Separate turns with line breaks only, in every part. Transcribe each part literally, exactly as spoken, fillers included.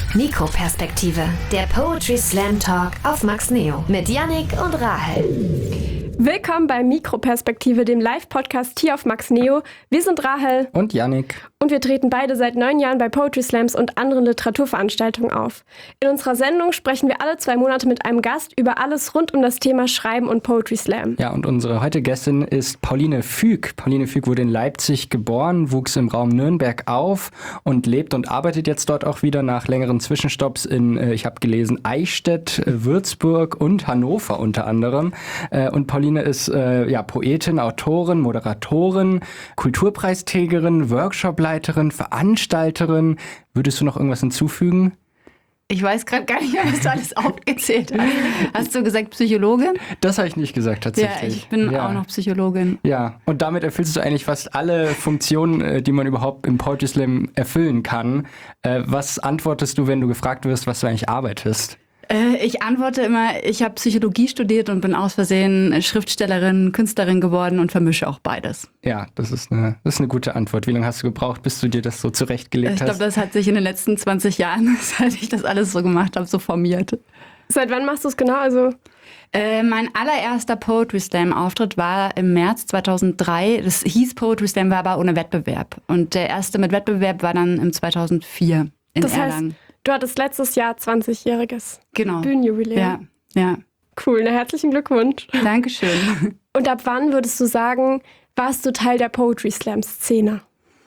Mikroperspektive, der Poetry Slam Talk auf Max Neo mit Yannick und Rahel.
Willkommen bei Mikroperspektive, dem Live-Podcast hier auf Max Neo. Wir sind Rahel
und Yannick.
Und wir treten beide seit neun Jahren bei Poetry Slams und anderen Literaturveranstaltungen auf. In unserer Sendung sprechen wir alle zwei Monate mit einem Gast über alles rund um das Thema Schreiben und Poetry Slam.
Ja, und unsere heutige Gästin ist Pauline Füg. Pauline Füg wurde in Leipzig geboren, wuchs im Raum Nürnberg auf und lebt und arbeitet jetzt dort auch wieder nach längeren Zwischenstopps in, äh, ich habe gelesen, Eichstätt, äh, Würzburg und Hannover unter anderem. Äh, und Pauline ist äh, ja, Poetin, Autorin, Moderatorin, Kulturpreisträgerin, Workshopleiterin, Veranstalterin. Würdest du noch irgendwas hinzufügen?
Ich weiß gerade gar nicht mehr, was du alles aufgezählt hast. Hast du gesagt Psychologin?
Das habe ich nicht gesagt, tatsächlich.
Ja, ich bin ja. auch noch Psychologin.
Ja, und damit erfüllst du eigentlich fast alle Funktionen, die man überhaupt im Poetry Slam erfüllen kann. Was antwortest du, wenn du gefragt wirst, was du eigentlich arbeitest?
Ich antworte immer, ich habe Psychologie studiert und bin aus Versehen Schriftstellerin, Künstlerin geworden und vermische auch beides.
Ja, das ist eine, das ist eine gute Antwort. Wie lange hast du gebraucht, bis du dir das so zurechtgelegt hast?
Ich glaube, das hat sich in den letzten zwanzig Jahren, seit ich das alles so gemacht habe, so formiert.
Seit wann machst du es genau? Also
äh, mein allererster Poetry Slam Auftritt war im März zweitausenddrei. Das hieß Poetry Slam, war aber ohne Wettbewerb. Und der erste mit Wettbewerb war dann im zweitausendvier in
das
Erlangen.
Heißt, du hattest letztes Jahr zwanzigjähriges
genau.
Bühnenjubiläum.
Ja, ja.
Cool, na, herzlichen Glückwunsch.
Dankeschön.
Und ab wann würdest du sagen, warst du Teil der Poetry Slam Szene?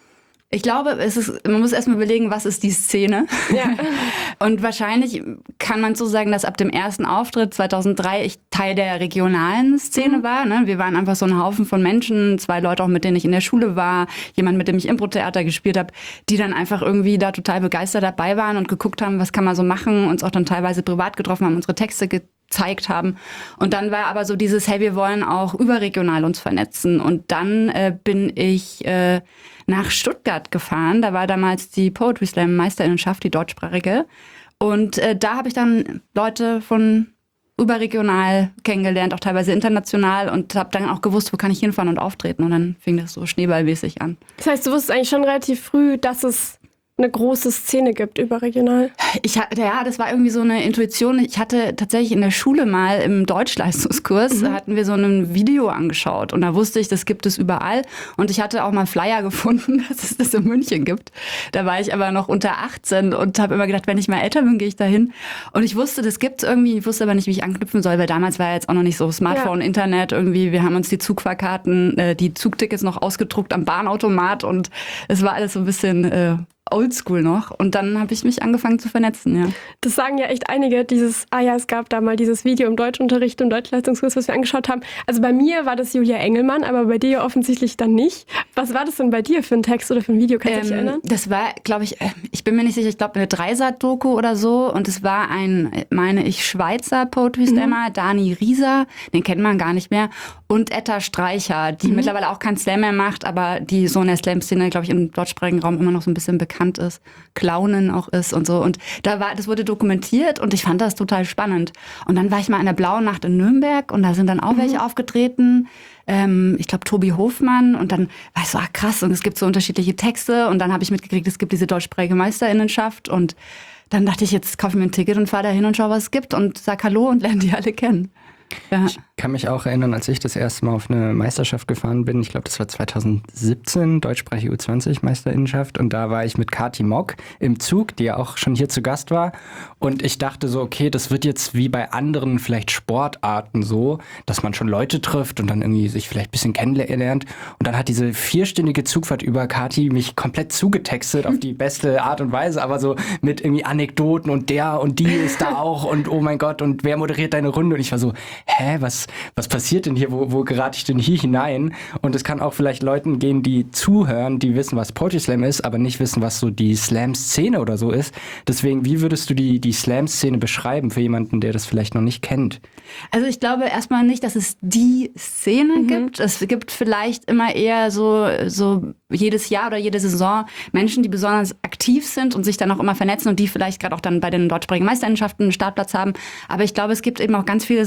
Ich glaube, es ist, man muss erstmal überlegen, was ist die Szene.
Ja.
Und wahrscheinlich kann man so sagen, dass ab dem ersten Auftritt zweitausenddrei ich Teil der regionalen Szene mhm. war. Ne? Wir waren einfach so ein Haufen von Menschen, zwei Leute auch, mit denen ich in der Schule war, jemand, mit dem ich Impro-Theater gespielt habe, die dann einfach irgendwie da total begeistert dabei waren und geguckt haben, was kann man so machen, uns auch dann teilweise privat getroffen haben, unsere Texte gezeigt haben. Und dann war aber so dieses, hey, wir wollen auch überregional uns vernetzen. Und dann äh, bin ich äh, nach Stuttgart gefahren. Da war damals die Poetry Slam Meisterinnenschaft, die deutschsprachige. Und äh, da habe ich dann Leute von überregional kennengelernt, auch teilweise international, und habe dann auch gewusst, wo kann ich hinfahren und auftreten. Und dann fing das so schneeballmäßig an.
Das heißt, du wusstest eigentlich schon relativ früh, dass es eine große Szene gibt, überregional?
Ich, ja, das war irgendwie so eine Intuition. Ich hatte tatsächlich in der Schule mal im Deutschleistungskurs, mhm. hatten wir so ein Video angeschaut. Und da wusste ich, das gibt es überall. Und ich hatte auch mal Flyer gefunden, dass es das in München gibt. Da war ich aber noch unter achtzehn und habe immer gedacht, wenn ich mal älter bin, gehe ich da hin. Und ich wusste, das gibt es irgendwie. Ich wusste aber nicht, wie ich anknüpfen soll, weil damals war ja jetzt auch noch nicht so Smartphone, ja. Internet irgendwie. Wir haben uns die Zugfahrkarten, äh, die Zugtickets noch ausgedruckt am Bahnautomat. Und es war alles so ein bisschen Äh, oldschool noch. Und dann habe ich mich angefangen zu vernetzen, ja.
Das sagen ja echt einige, dieses, ah ja, es gab da mal dieses Video im Deutschunterricht, im Deutschleistungskurs, was wir angeschaut haben. Also bei mir war das Julia Engelmann, aber bei dir offensichtlich dann nicht. Was war das denn bei dir für ein Text oder für ein Video? Kannst du
ähm,
dich erinnern?
Das war, glaube ich, ich bin mir nicht sicher, ich glaube eine Dreisat-Doku oder so. Und es war ein, meine ich, Schweizer Poetry Slammer, mhm. Dani Rieser, den kennt man gar nicht mehr. Und Etta Streicher, die mhm. mittlerweile auch keinen Slam mehr macht, aber die so in der Slam-Szene, glaube ich, im deutschsprachigen Raum immer noch so ein bisschen bekannt ist, Clownen auch ist und so. Und da war, das wurde dokumentiert und ich fand das total spannend. Und dann war ich mal in der Blauen Nacht in Nürnberg und da sind dann auch mhm. welche aufgetreten. Ähm, ich glaube, Tobi Hofmann. Und dann war ich so, ach krass, und es gibt so unterschiedliche Texte. Und dann habe ich mitgekriegt, es gibt diese deutschsprachige Meisterinnenschaft. Und dann dachte ich, jetzt kaufe ich mir ein Ticket und fahre da hin und schaue, was es gibt und sag Hallo und lerne die alle kennen. Ja.
Ich kann mich auch erinnern, als ich das erste Mal auf eine Meisterschaft gefahren bin, ich glaube, das war zweitausendsiebzehn, deutschsprachige U zwanzig Meisterinnenschaft, und da war ich mit Kati Mock im Zug, die ja auch schon hier zu Gast war, und ich dachte so, okay, das wird jetzt wie bei anderen vielleicht Sportarten so, dass man schon Leute trifft und dann irgendwie sich vielleicht ein bisschen kennenlernt, und dann hat diese vierstündige Zugfahrt über Kati mich komplett zugetextet auf die beste Art und Weise, aber so mit irgendwie Anekdoten und der und die ist da auch und oh mein Gott, und wer moderiert deine Runde, und ich war so, hä, was, was passiert denn hier, wo, wo gerate ich denn hier hinein? Und es kann auch vielleicht Leuten gehen, die zuhören, die wissen, was Poetry Slam ist, aber nicht wissen, was so die Slam-Szene oder so ist. Deswegen, wie würdest du die, die Slam-Szene beschreiben für jemanden, der das vielleicht noch nicht kennt?
Also ich glaube erstmal nicht, dass es die Szene mhm. gibt. Es gibt vielleicht immer eher so, so jedes Jahr oder jede Saison Menschen, die besonders aktiv sind und sich dann auch immer vernetzen und die vielleicht gerade auch dann bei den deutschsprachigen Meisterinnenschaften einen Startplatz haben. Aber ich glaube, es gibt eben auch ganz viele so Sub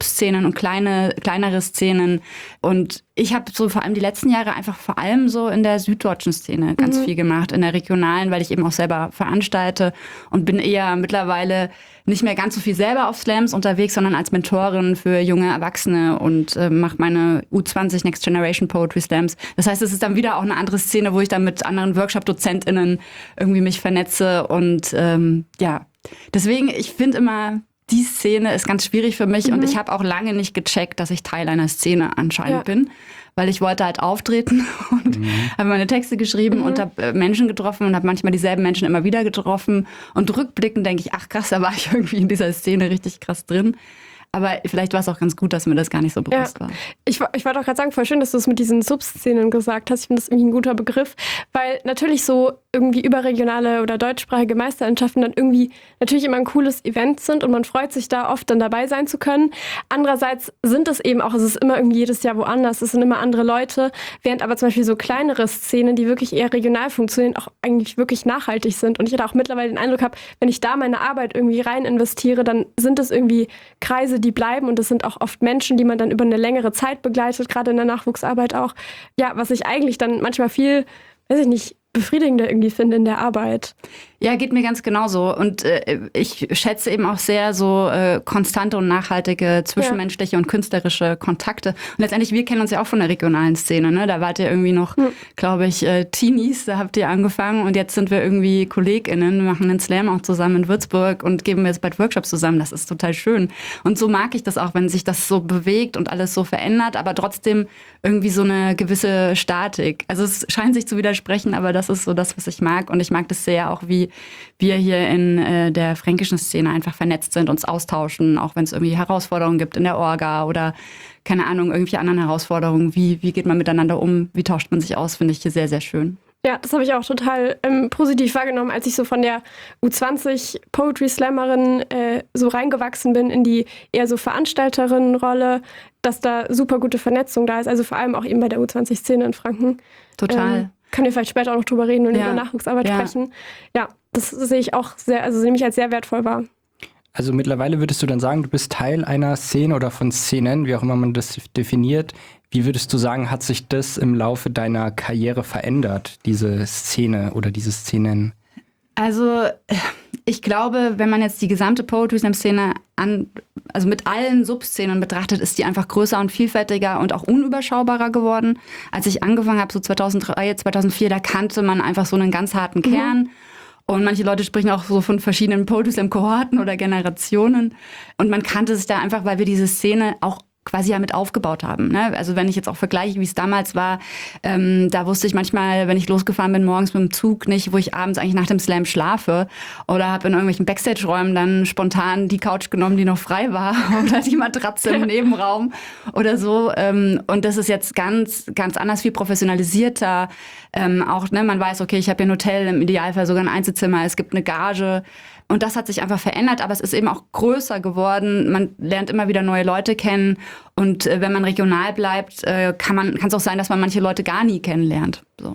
Subszenen und kleine, kleinere Szenen. Und ich habe so vor allem die letzten Jahre einfach vor allem so in der süddeutschen Szene ganz mhm. viel gemacht, in der regionalen, weil ich eben auch selber veranstalte und bin eher mittlerweile nicht mehr ganz so viel selber auf Slams unterwegs, sondern als Mentorin für junge Erwachsene und äh, mache meine U zwanzig Next Generation Poetry Slams. Das heißt, es ist dann wieder auch eine andere Szene, wo ich dann mit anderen Workshop-DozentInnen irgendwie mich vernetze und ähm, ja, deswegen, ich finde immer, die Szene ist ganz schwierig für mich mhm. und ich habe auch lange nicht gecheckt, dass ich Teil einer Szene anscheinend ja. bin, weil ich wollte halt auftreten und mhm. habe meine Texte geschrieben mhm. und habe Menschen getroffen und habe manchmal dieselben Menschen immer wieder getroffen und rückblickend denke ich, ach krass, da war ich irgendwie in dieser Szene richtig krass drin. Aber vielleicht war es auch ganz gut, dass mir das gar nicht so bewusst ja. war.
Ich, ich wollte auch gerade sagen, voll schön, dass du es mit diesen Subszenen gesagt hast. Ich finde das irgendwie ein guter Begriff, weil natürlich so irgendwie überregionale oder deutschsprachige Meisterschaften dann irgendwie natürlich immer ein cooles Event sind und man freut sich da oft dann dabei sein zu können. Andererseits sind es eben auch, es ist immer irgendwie jedes Jahr woanders, es sind immer andere Leute, während aber zum Beispiel so kleinere Szenen, die wirklich eher regional funktionieren, auch eigentlich wirklich nachhaltig sind. Und ich da auch mittlerweile den Eindruck habe, wenn ich da meine Arbeit irgendwie rein investiere, dann sind es irgendwie Kreise, die bleiben und das sind auch oft Menschen, die man dann über eine längere Zeit begleitet, gerade in der Nachwuchsarbeit auch. Ja, was ich eigentlich dann manchmal viel, weiß ich nicht, befriedigender irgendwie finde in der Arbeit.
Ja, geht mir ganz genauso. Und äh, ich schätze eben auch sehr so äh, konstante und nachhaltige zwischenmenschliche ja. und künstlerische Kontakte. Und letztendlich, wir kennen uns ja auch von der regionalen Szene. Ne? Da wart ihr irgendwie noch, hm. glaube ich, äh, Teenies, da habt ihr angefangen. Und jetzt sind wir irgendwie KollegInnen, machen einen Slam auch zusammen in Würzburg und geben jetzt bald Workshops zusammen. Das ist total schön. Und so mag ich das auch, wenn sich das so bewegt und alles so verändert, aber trotzdem irgendwie so eine gewisse Statik. Also es scheint sich zu widersprechen, aber das ist so das, was ich mag. Und ich mag das sehr auch, wie wir hier in äh, der fränkischen Szene einfach vernetzt sind, uns austauschen, auch wenn es irgendwie Herausforderungen gibt in der Orga oder, keine Ahnung, irgendwelche anderen Herausforderungen. Wie, wie geht man miteinander um? Wie tauscht man sich aus? Finde ich hier sehr, sehr schön.
Ja, das habe ich auch total ähm, positiv wahrgenommen, als ich so von der U zwanzig Poetry Slammerin äh, so reingewachsen bin in die eher so Veranstalterinnenrolle, dass da super gute Vernetzung da ist, also vor allem auch eben bei der U zwanzig Szene in Franken.
Total.
Ähm, können wir vielleicht später auch noch drüber reden und
ja.
über Nachwuchsarbeit
ja.
sprechen. Ja, das sehe ich auch sehr, also nehme ich als sehr wertvoll wahr.
Also mittlerweile würdest du dann sagen, du bist Teil einer Szene oder von Szenen, wie auch immer man das definiert. Wie würdest du sagen, hat sich das im Laufe deiner Karriere verändert, diese Szene oder diese Szenen?
Also ich glaube, wenn man jetzt die gesamte Poetry Slam Szene an, also mit allen Subszenen betrachtet, ist die einfach größer und vielfältiger und auch unüberschaubarer geworden. Als ich angefangen habe, so zweitausenddrei, zweitausendvier, da kannte man einfach so einen ganz harten Kern. Mhm. Und manche Leute sprechen auch so von verschiedenen Poetry Slam Kohorten oder Generationen. Und man kannte sich da einfach, weil wir diese Szene auch quasi ja mit aufgebaut haben. Ne? Also wenn ich jetzt auch vergleiche, wie es damals war, ähm, da wusste ich manchmal, wenn ich losgefahren bin morgens mit dem Zug, nicht, wo ich abends eigentlich nach dem Slam schlafe oder habe in irgendwelchen Backstage-Räumen dann spontan die Couch genommen, die noch frei war oder die Matratze im Nebenraum oder so. Ähm, und das ist jetzt ganz, ganz anders, viel professionalisierter. Ähm, auch, ne, man weiß, okay, ich habe hier ein Hotel, im Idealfall sogar ein Einzelzimmer, es gibt eine Gage. Und das hat sich einfach verändert, aber es ist eben auch größer geworden. Man lernt immer wieder neue Leute kennen. Und äh, wenn man regional bleibt, äh, kann man, kann es auch sein, dass man manche Leute gar nie kennenlernt. So.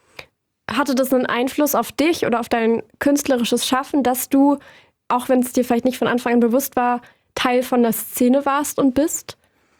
Hatte das einen Einfluss auf dich oder auf dein künstlerisches Schaffen, dass du, auch wenn es dir vielleicht nicht von Anfang an bewusst war, Teil von der Szene warst und bist?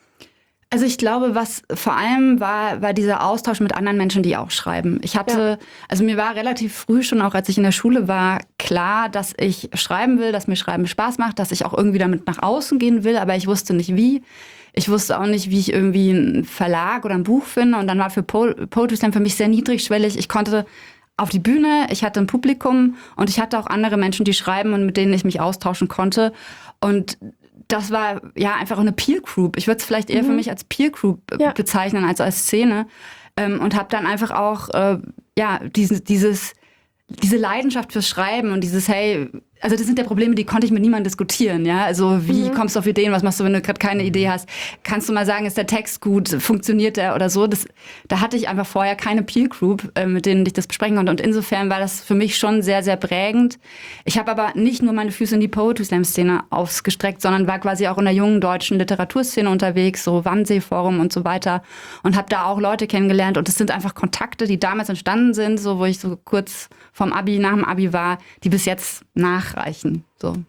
Also ich glaube, was vor allem war, war dieser Austausch mit anderen Menschen, die auch schreiben. Ich hatte, ja. also mir war relativ früh schon, auch als ich in der Schule war, klar, dass ich schreiben will, dass mir Schreiben Spaß macht, dass ich auch irgendwie damit nach außen gehen will, aber ich wusste nicht wie. Ich wusste auch nicht, wie ich irgendwie einen Verlag oder ein Buch finde. Und dann war für po- Poetry Slam für mich sehr niedrigschwellig. Ich konnte auf die Bühne, ich hatte ein Publikum und ich hatte auch andere Menschen, die schreiben und mit denen ich mich austauschen konnte. Und das war ja einfach eine Peer Group. Ich würde es vielleicht eher mhm. für mich als Peer Group ja. bezeichnen als als Szene. Ähm, und habe dann einfach auch äh, ja dieses, dieses, diese Leidenschaft fürs Schreiben und dieses, hey, also das sind ja Probleme, die konnte ich mit niemandem diskutieren. Ja? Also wie mhm. kommst du auf Ideen, was machst du, wenn du gerade keine Idee hast? Kannst du mal sagen, ist der Text gut, funktioniert der oder so? Das, da hatte ich einfach vorher keine Peer Group, äh, mit denen ich das besprechen konnte. Und insofern war das für mich schon sehr, sehr prägend. Ich habe aber nicht nur meine Füße in die Poetry Slam Szene ausgestreckt, sondern war quasi auch in der jungen deutschen Literaturszene unterwegs, so Wannsee-Forum und so weiter. Und habe da auch Leute kennengelernt. Und das sind einfach Kontakte, die damals entstanden sind, so wo ich so kurz vom Abi, nach dem Abi war, die bis jetzt nachreichen. So.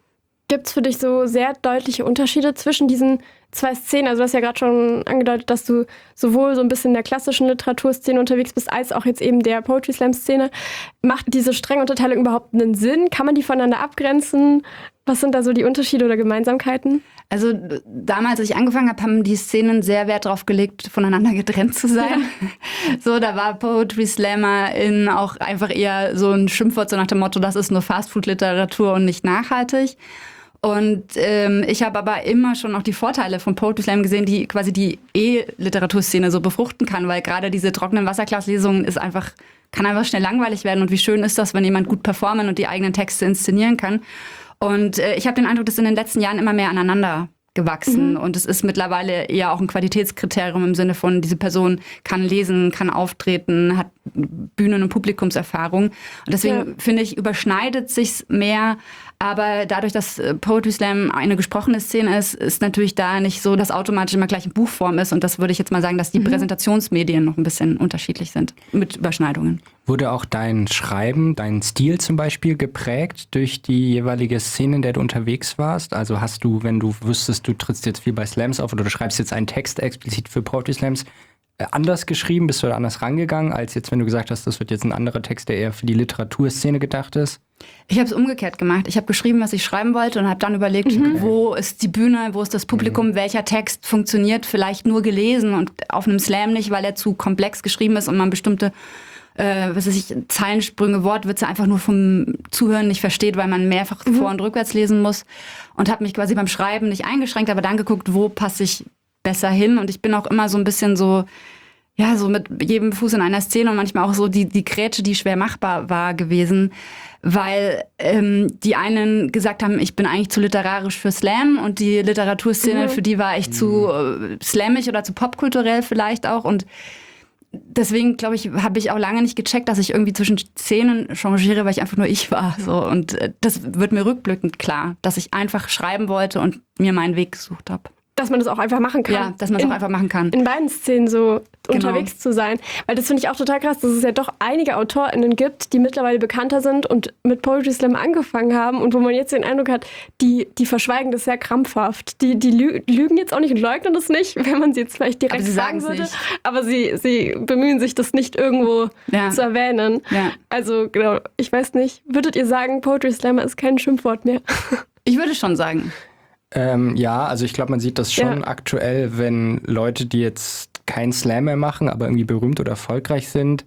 Gibt es für dich so sehr deutliche Unterschiede zwischen diesen zwei Szenen? Also du hast ja gerade schon angedeutet, dass du sowohl so ein bisschen in der klassischen Literaturszene unterwegs bist, als auch jetzt eben der Poetry Slam-Szene. Macht diese strenge Unterteilung überhaupt einen Sinn? Kann man die voneinander abgrenzen? Was sind da so die Unterschiede oder Gemeinsamkeiten?
Also damals, als ich angefangen habe, haben die Szenen sehr Wert darauf gelegt, voneinander getrennt zu sein. Ja. So, da war Poetry Slammer in auch einfach eher so ein Schimpfwort, so nach dem Motto, das ist nur Fastfood-Literatur und nicht nachhaltig. Und ähm, ich habe aber immer schon auch die Vorteile von Poetry Slam gesehen, die quasi die E-Literaturszene so befruchten kann, weil gerade diese trockenen Wasserglaslesungen ist einfach, kann einfach schnell langweilig werden. Und wie schön ist das, wenn jemand gut performen und die eigenen Texte inszenieren kann. Und äh, ich habe den Eindruck, dass in den letzten Jahren immer mehr aneinander gewachsen. Mhm. Und es ist mittlerweile eher auch ein Qualitätskriterium im Sinne von, diese Person kann lesen, kann auftreten, hat Bühnen- und Publikumserfahrung. Und deswegen ja. finde ich, überschneidet sich's mehr. Aber dadurch, dass Poetry Slam eine gesprochene Szene ist, ist natürlich da nicht so, dass automatisch immer gleich in Buchform ist. Und das würde ich jetzt mal sagen, dass die mhm. Präsentationsmedien noch ein bisschen unterschiedlich sind mit Überschneidungen.
Wurde auch dein Schreiben, dein Stil zum Beispiel geprägt durch die jeweilige Szene, in der du unterwegs warst? Also hast du, wenn du wüsstest, du trittst jetzt viel bei Slams auf oder du schreibst jetzt einen Text explizit für Poetry Slams, anders geschrieben? Bist du da anders rangegangen, als jetzt, wenn du gesagt hast, das wird jetzt ein anderer Text, der eher für die Literaturszene gedacht ist?
Ich habe es umgekehrt gemacht. Ich habe geschrieben, was ich schreiben wollte und habe dann überlegt, mhm. wo ist die Bühne, wo ist das Publikum, mhm. welcher Text funktioniert vielleicht nur gelesen und auf einem Slam nicht, weil er zu komplex geschrieben ist und man bestimmte äh, was weiß ich, Zeilensprünge, Wortwitze einfach nur vom Zuhören nicht versteht, weil man mehrfach mhm. vor- und rückwärts lesen muss. Und habe mich quasi beim Schreiben nicht eingeschränkt, aber dann geguckt, wo passe ich besser hin. Und ich bin auch immer so ein bisschen so, ja, so mit jedem Fuß in einer Szene und manchmal auch so die, die Grätsche, die schwer machbar war gewesen, weil ähm, die einen gesagt haben, ich bin eigentlich zu literarisch für Slam und die Literaturszene, mhm. für die war ich mhm. zu äh, slammig oder zu popkulturell vielleicht auch. Und deswegen, glaube ich, habe ich auch lange nicht gecheckt, dass ich irgendwie zwischen Szenen changiere, weil ich einfach nur ich war. So. Und äh, das wird mir rückblickend klar, dass ich einfach schreiben wollte und mir meinen Weg gesucht habe.
Dass man das auch einfach machen kann.
Ja, dass man es auch einfach machen kann.
In beiden Szenen so
Genau.
unterwegs zu sein. Weil das finde ich auch total krass, dass es ja doch einige AutorInnen gibt, die mittlerweile bekannter sind und mit Poetry Slam angefangen haben und wo man jetzt den Eindruck hat, die, die verschweigen das sehr krampfhaft. Die, die lü- lügen jetzt auch nicht und leugnen das nicht, wenn man sie jetzt vielleicht direkt
aber sie
sagen würde.
Nicht.
Aber sie, sie bemühen sich, das nicht irgendwo
ja.
zu erwähnen.
Ja.
Also genau, ich weiß nicht, würdet ihr sagen, Poetry Slammer ist kein Schimpfwort mehr?
Ich würde schon sagen.
Ähm, ja, also ich glaube, man sieht das schon
Ja.
aktuell, wenn Leute, die jetzt keinen Slam mehr machen, aber irgendwie berühmt oder erfolgreich sind.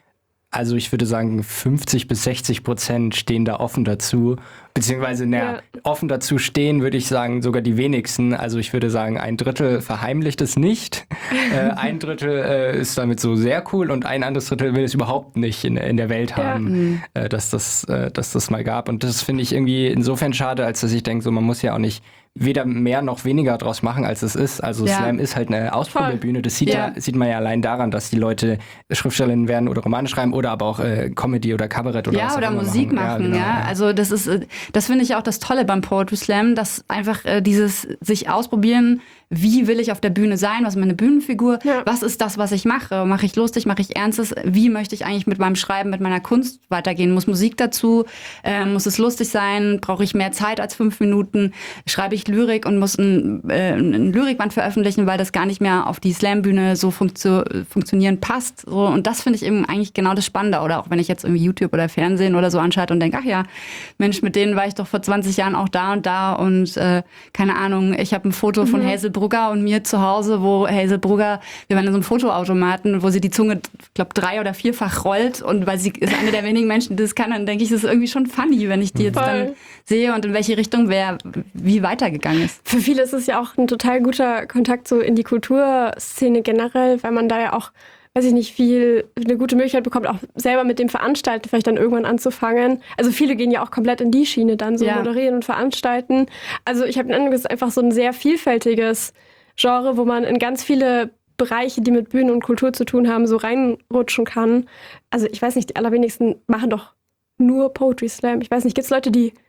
Also ich würde sagen, fünfzig bis sechzig Prozent stehen da offen dazu. Beziehungsweise, naja,
Ja.
offen dazu stehen, würde ich sagen, sogar die wenigsten. Also ich würde sagen, ein Drittel verheimlicht es nicht. äh, ein Drittel äh, ist damit so sehr cool und ein anderes Drittel will es überhaupt nicht in, in der Welt haben,
Ja.
äh, dass, das, äh, dass das mal gab. Und das finde ich irgendwie insofern schade, als dass ich denke, so man muss ja auch nicht weder mehr noch weniger draus machen, als es ist. Also
Ja.
Slam ist halt eine Ausprobierbühne. Das sieht,
Ja.
ja, sieht man ja allein daran, dass die Leute Schriftstellerinnen werden oder Romane schreiben oder aber auch äh, Comedy oder Kabarett oder
ja,
was auch
oder
immer
Musik machen,
genau,
ja. Also das ist, äh, das finde ich auch das Tolle beim Poetry Slam, dass einfach äh, dieses sich ausprobieren, wie will ich auf der Bühne sein, was ist meine Bühnenfigur,
Ja.
was ist das, was ich mache, mache ich lustig, mache ich Ernstes, wie möchte ich eigentlich mit meinem Schreiben, mit meiner Kunst weitergehen, muss Musik dazu, äh, muss es lustig sein, brauche ich mehr Zeit als fünf Minuten, schreibe ich Lyrik und muss ein, äh, ein Lyrikband veröffentlichen, weil das gar nicht mehr auf die Slam-Bühne so funktio- funktionieren passt. So. Und das finde ich eben eigentlich genau das Spannende. Oder auch wenn ich jetzt irgendwie YouTube oder Fernsehen oder so anschalte und denke, ach ja, Mensch, mit denen war ich doch vor zwanzig Jahren auch da und da und äh, keine Ahnung, ich habe ein Foto von
Mhm.
Hazel Brugger und mir zu Hause, wo Hazel Brugger, wir waren in so einem Fotoautomaten, wo sie die Zunge, ich glaube, drei- oder vierfach rollt und weil sie ist eine der wenigen Menschen, die das kann, dann denke ich, das ist irgendwie schon funny, wenn ich die jetzt
Voll.
dann sehe und in welche Richtung wer wie weitergegangen ist.
Für viele ist es ja auch ein total guter Kontakt so in die Kulturszene generell, weil man da ja auch, weiß ich nicht, viel, eine gute Möglichkeit bekommt, auch selber mit dem Veranstalten vielleicht dann irgendwann anzufangen. Also viele gehen ja auch komplett in die Schiene dann, so
Ja.
moderieren und veranstalten. Also ich habe den Eindruck, es ist einfach so ein sehr vielfältiges Genre, wo man in ganz viele Bereiche, die mit Bühne und Kultur zu tun haben, so reinrutschen kann. Also ich weiß nicht, die allerwenigsten machen doch nur Poetry Slam. Ich weiß nicht, gibt es Leute, die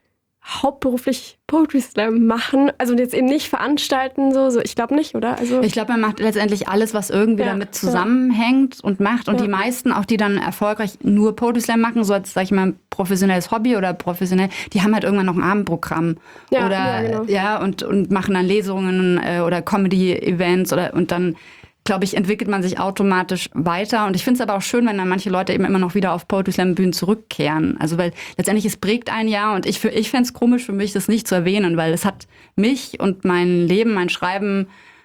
hauptberuflich Poetry Slam machen? Also jetzt eben nicht veranstalten, so, so ich glaube nicht, oder? Also
Ich glaube, man macht letztendlich alles, was irgendwie
Ja,
damit zusammenhängt und macht. Und
Ja.
die meisten, auch die dann erfolgreich nur Poetry Slam machen, so als, sag ich mal, professionelles Hobby oder professionell, die haben halt irgendwann noch ein Abendprogramm.
Ja,
oder
ja, genau.
ja, und, und machen dann Lesungen äh, oder Comedy-Events oder und dann glaube ich, entwickelt man sich automatisch weiter. Und ich finde es aber auch schön, wenn dann manche Leute eben immer noch wieder auf Poetry Slam Bühnen zurückkehren. Also weil letztendlich es prägt ein Jahr und ich, ich fände es komisch für mich, das nicht zu erwähnen, weil es hat mich und mein Leben, mein Schreiben,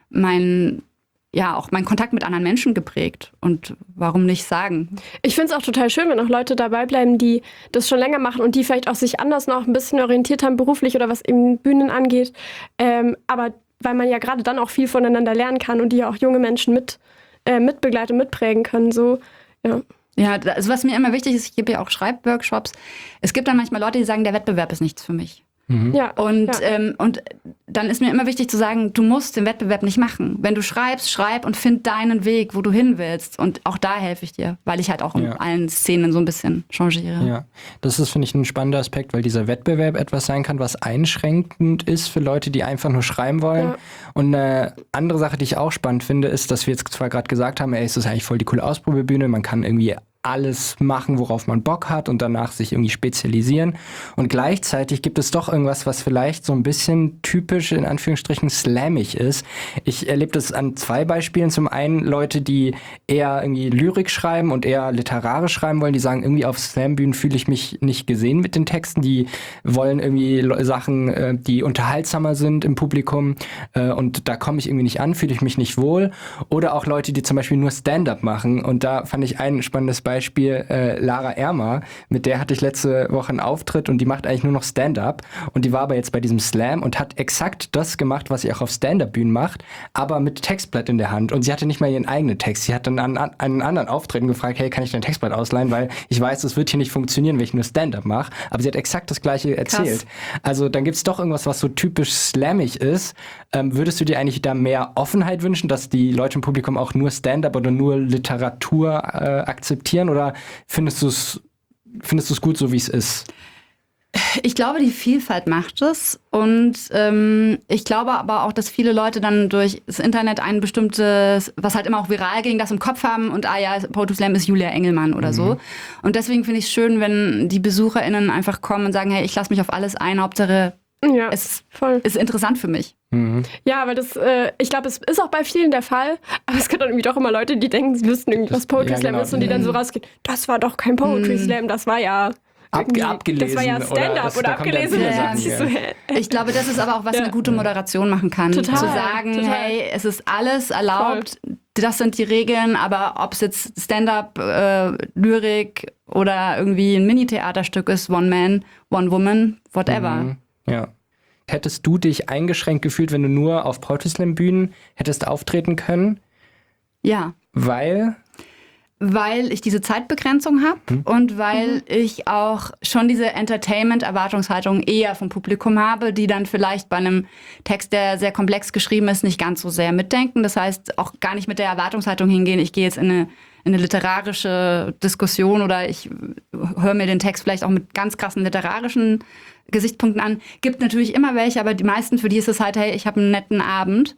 mein, ja, auch mein Kontakt mit anderen Menschen geprägt. Und warum nicht sagen?
ich finde es auch total schön, wenn auch Leute dabei bleiben, die das schon länger machen und die vielleicht auch sich anders noch ein bisschen orientiert haben, beruflich oder was eben Bühnen angeht. Ähm, aber weil man ja gerade dann auch viel voneinander lernen kann und die ja auch junge Menschen mit, äh, mitbegleiten, mitprägen können. So, ja.
Ja, also was mir immer wichtig ist, ich gebe ja auch Schreibworkshops. Es gibt dann manchmal Leute, die sagen, der Wettbewerb ist nichts für mich.
Ja,
Und,
ja.
ähm, und dann ist mir immer wichtig zu sagen, du musst den Wettbewerb nicht machen. Wenn du schreibst, schreib und find deinen Weg, wo du hin willst. Und auch da helfe ich dir, weil ich halt auch in
Ja.
allen Szenen so ein bisschen changiere.
Ja, das ist, finde ich, ein spannender Aspekt, weil dieser Wettbewerb etwas sein kann, was einschränkend ist für Leute, die einfach nur schreiben wollen.
Ja.
Und eine andere Sache, die ich auch spannend finde, ist, dass wir jetzt zwar gerade gesagt haben, ey, es ist eigentlich voll die coole Ausprobierbühne, man kann irgendwie alles machen, worauf man Bock hat und danach sich irgendwie spezialisieren. Und gleichzeitig gibt es doch irgendwas, was vielleicht so ein bisschen typisch in Anführungsstrichen slammig ist. Ich erlebe das an zwei Beispielen. Zum einen Leute, die eher irgendwie Lyrik schreiben und eher literarisch schreiben wollen, die sagen, irgendwie auf Slambühnen fühle ich mich nicht gesehen mit den Texten. Die wollen irgendwie Le- Sachen, äh, die unterhaltsamer sind im Publikum äh, und da komme ich irgendwie nicht an, fühle ich mich nicht wohl. Oder auch Leute, die zum Beispiel nur Stand-up machen und da fand ich ein spannendes Beispiel, äh, Lara Ermer, mit der hatte ich letzte Woche einen Auftritt und die macht eigentlich nur noch Stand-up und die war aber jetzt bei diesem Slam und hat exakt das gemacht, was sie auch auf Stand-up-Bühnen macht, aber mit Textblatt in der Hand und sie hatte nicht mal ihren eigenen Text. Sie hat dann an, an einen anderen Auftritten gefragt, hey, kann ich dein Textblatt ausleihen, weil ich weiß, das wird hier nicht funktionieren, wenn ich nur Stand-up mache, aber sie hat exakt das Gleiche erzählt. Also dann gibt's doch irgendwas, was so typisch slammig ist. Ähm, würdest du dir eigentlich da mehr Offenheit wünschen, dass die Leute im Publikum auch nur Stand-up oder nur Literatur äh, akzeptieren? Oder findest du es findest du es gut, so wie es ist?
Ich glaube, die Vielfalt macht es. Und ähm, ich glaube aber auch, dass viele Leute dann durch das Internet ein bestimmtes, was halt immer auch viral ging, das im Kopf haben und ah ja, Poetry Slam ist Julia Engelmann oder so. Und deswegen finde ich es schön, wenn die BesucherInnen einfach kommen und sagen, hey, ich lasse mich auf alles ein, Hauptsache
Ja,
es
voll.
ist interessant für mich.
Ja, aber das, äh, ich glaube, es ist auch bei vielen der Fall. Aber es gibt dann irgendwie doch immer Leute, die denken, sie wüssten irgendwie, was Poetry
ja,
Slam
genau.
ist und die dann so rausgehen, das war doch kein Poetry Slam, das war ja irgendwie-
Abge- abgelesen
Das war ja
oder
Stand-up
das-
oder,
da kommen ja
abgelesen.
viele
Und
Sachen,
dann siehst
ja.
du, hä?
Ich glaube, das ist aber auch, was
Ja.
eine gute Moderation machen kann.
Total,
Zu sagen,
total.
hey, es ist alles erlaubt, das sind die Regeln, aber ob es jetzt Stand-up, äh, Lyrik oder irgendwie ein Mini-Theaterstück ist, One Man, One Woman, whatever.
Mhm. Ja. Hättest du dich eingeschränkt gefühlt, wenn du nur auf Poetry Slam Bühnen hättest auftreten können?
Ja.
Weil?
Weil ich diese Zeitbegrenzung habe und weil ich auch schon diese Entertainment-Erwartungshaltung eher vom Publikum habe, die dann vielleicht bei einem Text, der sehr komplex geschrieben ist, nicht ganz so sehr mitdenken. Das heißt, auch gar nicht mit der Erwartungshaltung hingehen, ich gehe jetzt in eine, in eine literarische Diskussion oder ich höre mir den Text vielleicht auch mit ganz krassen literarischen Gesichtspunkten an. Gibt natürlich immer welche, aber die meisten, für die ist es halt, hey, ich habe einen netten Abend.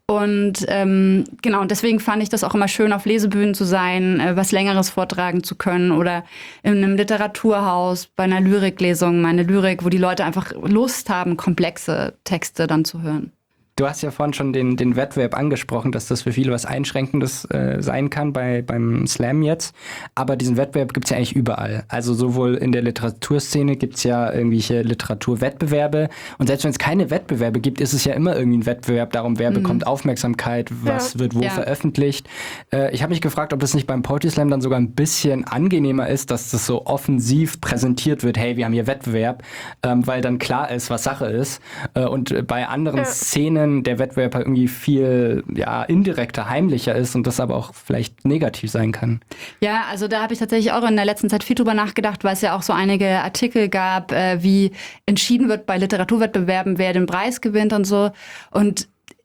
Und ähm, genau, und deswegen fand ich das auch immer schön, auf Lesebühnen zu sein, äh, was Längeres vortragen zu können oder in einem Literaturhaus bei einer Lyriklesung, meine Lyrik, wo die Leute einfach Lust haben, komplexe Texte dann zu hören.
Du hast ja vorhin schon den, den Wettbewerb angesprochen, dass das für viele was Einschränkendes äh, sein kann bei, beim Slam jetzt. Aber diesen Wettbewerb gibt es ja eigentlich überall. Also sowohl in der Literaturszene gibt es ja irgendwelche Literaturwettbewerbe. Und selbst wenn es keine Wettbewerbe gibt, ist es ja immer irgendwie ein Wettbewerb darum, wer mhm. bekommt Aufmerksamkeit, was
Ja.
wird wo
Ja.
veröffentlicht. Äh, ich habe mich gefragt, ob das nicht beim Poetry Slam dann sogar ein bisschen angenehmer ist, dass das so offensiv präsentiert wird, hey, wir haben hier Wettbewerb, ähm, weil dann klar ist, was Sache ist. Äh, und bei anderen
Ja.
Szenen der Wettbewerb halt irgendwie viel ja, indirekter, heimlicher ist und das aber auch vielleicht negativ sein kann.
Ja, also da habe ich tatsächlich auch in der letzten Zeit viel drüber nachgedacht, weil es ja auch so einige Artikel gab, äh, wie entschieden wird bei Literaturwettbewerben, wer den Preis gewinnt und so. Und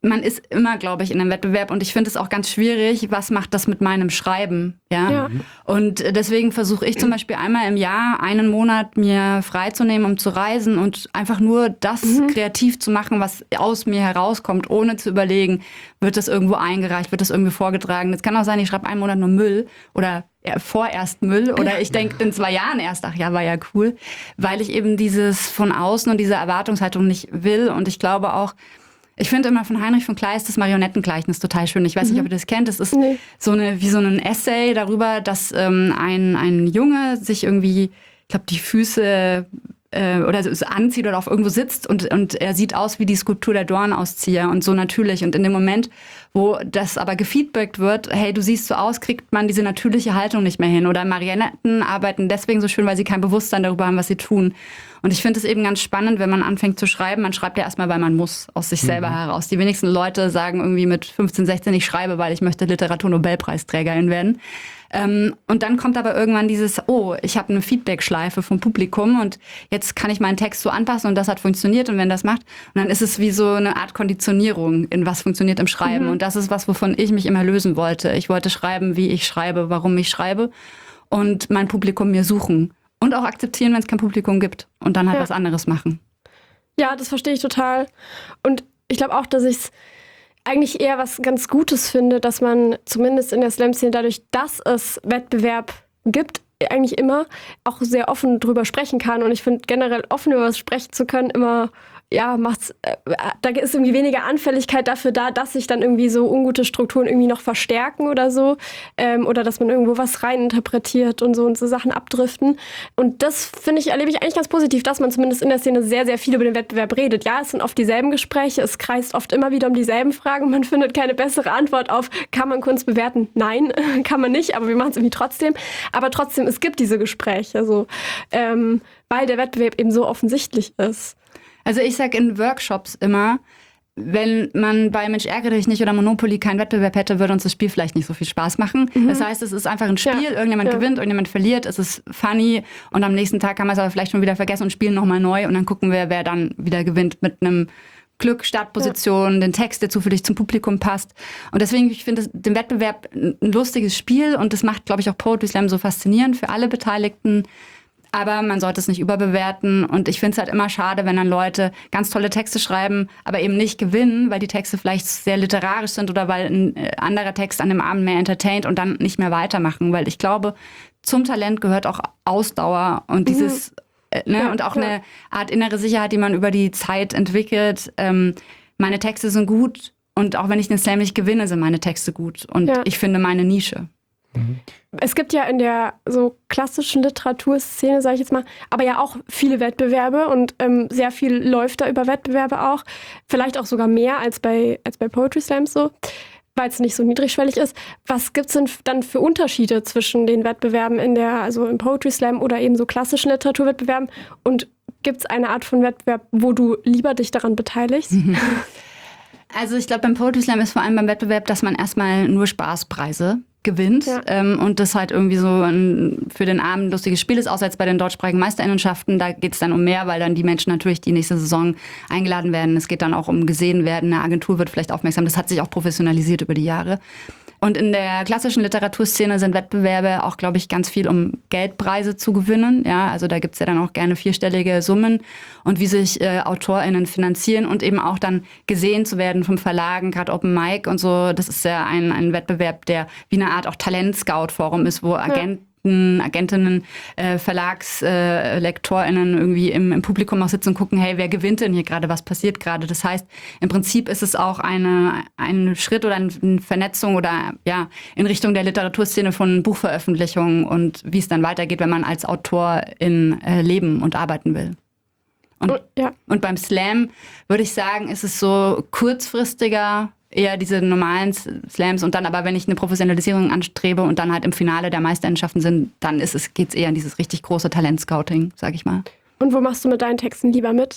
man ist immer, glaube ich, in einem Wettbewerb und ich finde es auch ganz schwierig, was macht das mit meinem Schreiben, ja?
Ja.
Und deswegen versuche ich zum Beispiel einmal im Jahr einen Monat mir freizunehmen, um zu reisen und einfach nur das mhm. kreativ zu machen, was aus mir herauskommt, ohne zu überlegen, wird das irgendwo eingereicht, wird das irgendwie vorgetragen. Es kann auch sein, ich schreibe einen Monat nur Müll oder vorerst Müll oder ich denke in zwei Jahren erst, ach ja, war ja cool, weil ich eben dieses von außen und diese Erwartungshaltung nicht will und ich glaube auch, ich finde immer von Heinrich von Kleist das Marionettengleichnis total schön. Ich weiß nicht, ob ihr das kennt. Das ist nee. so eine, wie so ein Essay darüber, dass ähm, ein, ein Junge sich irgendwie, ich glaube, die Füße äh, oder so anzieht oder auf irgendwo sitzt und, und er sieht aus wie die Skulptur der Dornauszieher und so natürlich. Und in dem Moment, wo das aber gefeedbackt wird, hey, du siehst so aus, kriegt man diese natürliche Haltung nicht mehr hin. Oder Marionetten arbeiten deswegen so schön, weil sie kein Bewusstsein darüber haben, was sie tun. Und ich finde es eben ganz spannend, wenn man anfängt zu schreiben. Man schreibt ja erstmal, weil man muss, aus sich selber mhm. heraus. Die wenigsten Leute sagen irgendwie mit fünfzehn, sechzehn, ich schreibe, weil ich möchte Literatur-Nobelpreisträgerin werden. Ähm, und dann kommt aber irgendwann dieses, oh, ich habe eine Feedback-Schleife vom Publikum und jetzt kann ich meinen Text so anpassen und das hat funktioniert und wenn das macht. Und dann ist es wie so eine Art Konditionierung in was funktioniert im Schreiben. Mhm. Und das ist was, wovon ich mich immer lösen wollte. Ich wollte schreiben, wie ich schreibe, warum ich schreibe und mein Publikum mir suchen. Und auch akzeptieren, wenn es kein Publikum gibt. Und dann halt ja. was anderes machen.
Ja, das verstehe ich total. Und ich glaube auch, dass ich es eigentlich eher was ganz Gutes finde, dass man zumindest in der Slam-Szene dadurch, dass es Wettbewerb gibt, eigentlich immer auch sehr offen drüber sprechen kann. Und ich finde generell offen über was sprechen zu können immer, ja, macht's, äh, da ist irgendwie weniger Anfälligkeit dafür da, dass sich dann irgendwie so ungute Strukturen irgendwie noch verstärken oder so. Ähm, oder dass man irgendwo was reininterpretiert und so und so Sachen abdriften. Und das, finde ich, erlebe ich eigentlich ganz positiv, dass man zumindest in der Szene sehr, sehr viel über den Wettbewerb redet. Ja, es sind oft dieselben Gespräche, es kreist oft immer wieder um dieselben Fragen. Man findet keine bessere Antwort auf, kann man Kunst bewerten? Nein, kann man nicht, aber wir machen es irgendwie trotzdem. Aber trotzdem, es gibt diese Gespräche, so, ähm, weil der Wettbewerb eben so offensichtlich ist.
Also ich sage in Workshops immer, wenn man bei Mensch ärgere dich nicht oder Monopoly keinen Wettbewerb hätte, würde uns das Spiel vielleicht nicht so viel Spaß machen. Mhm. Das heißt, es ist einfach ein Spiel, ja. irgendjemand ja. gewinnt, irgendjemand verliert, es ist funny und am nächsten Tag kann man es aber vielleicht schon wieder vergessen und spielen nochmal neu und dann gucken wir, wer dann wieder gewinnt mit einem Glück, Startposition, ja. den Text, der zufällig zum Publikum passt. Und deswegen, ich finde den Wettbewerb ein lustiges Spiel und das macht, glaube ich, auch Poetry Slam so faszinierend für alle Beteiligten. Aber man sollte es nicht überbewerten. Und ich finde es halt immer schade, wenn dann Leute ganz tolle Texte schreiben, aber eben nicht gewinnen, weil die Texte vielleicht sehr literarisch sind oder weil ein anderer Text an dem Abend mehr entertaint und dann nicht mehr weitermachen. Weil ich glaube, zum Talent gehört auch Ausdauer und dieses, mhm. äh, ne, ja, und auch ja. eine Art innere Sicherheit, die man über die Zeit entwickelt. Ähm, meine Texte sind gut und auch wenn ich den Slam nicht gewinne, sind meine Texte gut. Und ja. ich finde meine Nische.
Es gibt ja in der so klassischen Literaturszene, sage ich jetzt mal, aber ja auch viele Wettbewerbe und ähm, sehr viel läuft da über Wettbewerbe auch. Vielleicht auch sogar mehr als bei, als bei Poetry Slams so, weil es nicht so niedrigschwellig ist. Was gibt es denn dann für Unterschiede zwischen den Wettbewerben in der, also im Poetry Slam oder eben so klassischen Literaturwettbewerben? Und gibt es eine Art von Wettbewerb, wo du lieber dich daran beteiligst?
Also ich glaube, beim Poetry Slam ist vor allem beim Wettbewerb, dass man erstmal nur Spaßpreise gewinnt ja. ähm, und das halt irgendwie so ein, für den Abend ein lustiges Spiel ist, außer jetzt bei den deutschsprachigen Meisterinnenschaften, da geht es dann um mehr, weil dann die Menschen natürlich die nächste Saison eingeladen werden. Es geht dann auch um gesehen werden, eine Agentur wird vielleicht aufmerksam, das hat sich auch professionalisiert über die Jahre. Und in der klassischen Literaturszene sind Wettbewerbe auch, glaube ich, ganz viel, um Geldpreise zu gewinnen. Ja, also da gibt's ja dann auch gerne vierstellige Summen und wie sich äh, AutorInnen finanzieren und eben auch dann gesehen zu werden vom Verlagen, gerade Open Mic und so. Das ist ja ein, ein Wettbewerb, der wie eine Art auch Talent-Scout-Forum ist, wo Agenten Agentinnen, äh, VerlagslektorInnen äh, irgendwie im, im Publikum auch sitzen und gucken, hey, wer gewinnt denn hier gerade, was passiert gerade? Das heißt, im Prinzip ist es auch eine, ein Schritt oder eine Vernetzung oder ja, in Richtung der Literaturszene von Buchveröffentlichungen und wie es dann weitergeht, wenn man als Autorin äh, leben und arbeiten will. Und, oh, ja. und beim Slam würde ich sagen, ist es so kurzfristiger, eher diese normalen Slams und dann aber, wenn ich eine Professionalisierung anstrebe und dann halt im Finale der Meisterinnenschaften sind, dann ist es, geht's eher in dieses richtig große Talentscouting, sag ich mal.
Und wo machst du mit deinen Texten lieber mit?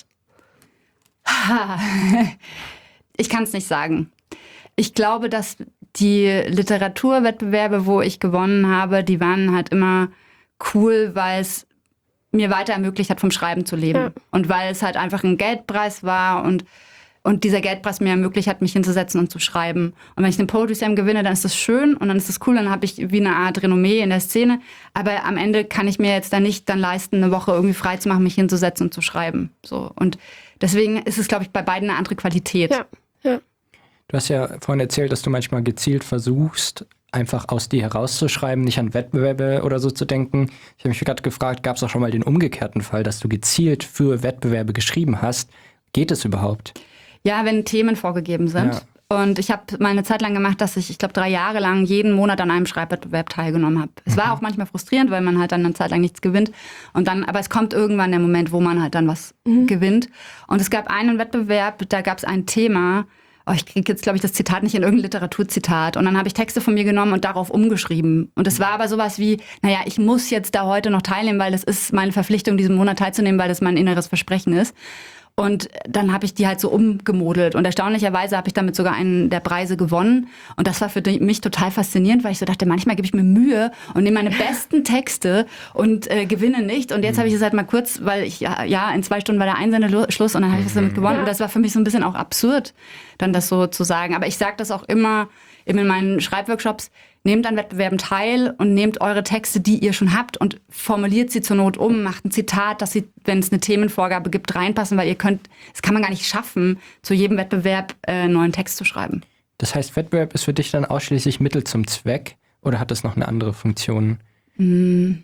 Ich kann es nicht sagen. Ich glaube, dass die Literaturwettbewerbe, wo ich gewonnen habe, die waren halt immer cool, weil es mir weiter ermöglicht hat, vom Schreiben zu leben. Ja. Und weil es halt einfach ein Geldpreis war und Und dieser Geldpreis mir ermöglicht hat, mich hinzusetzen und zu schreiben. Und wenn ich den Poetry Slam gewinne, dann ist das schön und dann ist das cool, dann habe ich wie eine Art Renommee in der Szene. Aber am Ende kann ich mir jetzt dann nicht dann leisten, eine Woche irgendwie frei zu machen, mich hinzusetzen und zu schreiben. So. Und deswegen ist es, glaube ich, bei beiden eine andere Qualität.
Ja, ja.
Du hast ja vorhin erzählt, dass du manchmal gezielt versuchst, einfach aus dir herauszuschreiben, nicht an Wettbewerbe oder so zu denken. Ich habe mich gerade gefragt, gab es auch schon mal den umgekehrten Fall, dass du gezielt für Wettbewerbe geschrieben hast? Geht es überhaupt?
Ja, wenn Themen vorgegeben sind. Ja. Und ich habe mal eine Zeit lang gemacht, dass ich, ich glaube, drei Jahre lang jeden Monat an einem Schreibwettbewerb teilgenommen habe. Es war auch manchmal frustrierend, weil man halt dann eine Zeit lang nichts gewinnt. Und dann, aber es kommt irgendwann der Moment, wo man halt dann was mhm. gewinnt. Und es gab einen Wettbewerb, da gab es ein Thema. Oh, ich kriege jetzt, glaube ich, das Zitat nicht in irgendein Literaturzitat. Und dann habe ich Texte von mir genommen und darauf umgeschrieben. Und es war aber sowas wie, naja, ich muss jetzt da heute noch teilnehmen, weil das ist meine Verpflichtung, diesen Monat teilzunehmen, weil das mein inneres Versprechen ist. Und dann habe ich die halt so umgemodelt. Und erstaunlicherweise habe ich damit sogar einen der Preise gewonnen. Und das war für mich total faszinierend, weil ich so dachte, manchmal gebe ich mir Mühe und nehme meine besten Texte und äh, gewinne nicht. Und jetzt habe ich es halt mal kurz, weil ich, ja, ja in zwei Stunden war der Einsendeschluss und dann habe ich das damit gewonnen. Und das war für mich so ein bisschen auch absurd, dann das so zu sagen. Aber ich sage das auch immer eben in meinen Schreibworkshops, nehmt an Wettbewerben teil und nehmt eure Texte, die ihr schon habt und formuliert sie zur Not um, macht ein Zitat, dass sie, wenn es eine Themenvorgabe gibt, reinpassen, weil ihr könnt, das kann man gar nicht schaffen, zu jedem Wettbewerb äh, einen neuen Text zu schreiben.
Das heißt, Wettbewerb ist für dich dann ausschließlich Mittel zum Zweck oder hat das noch eine andere Funktion?
Hm.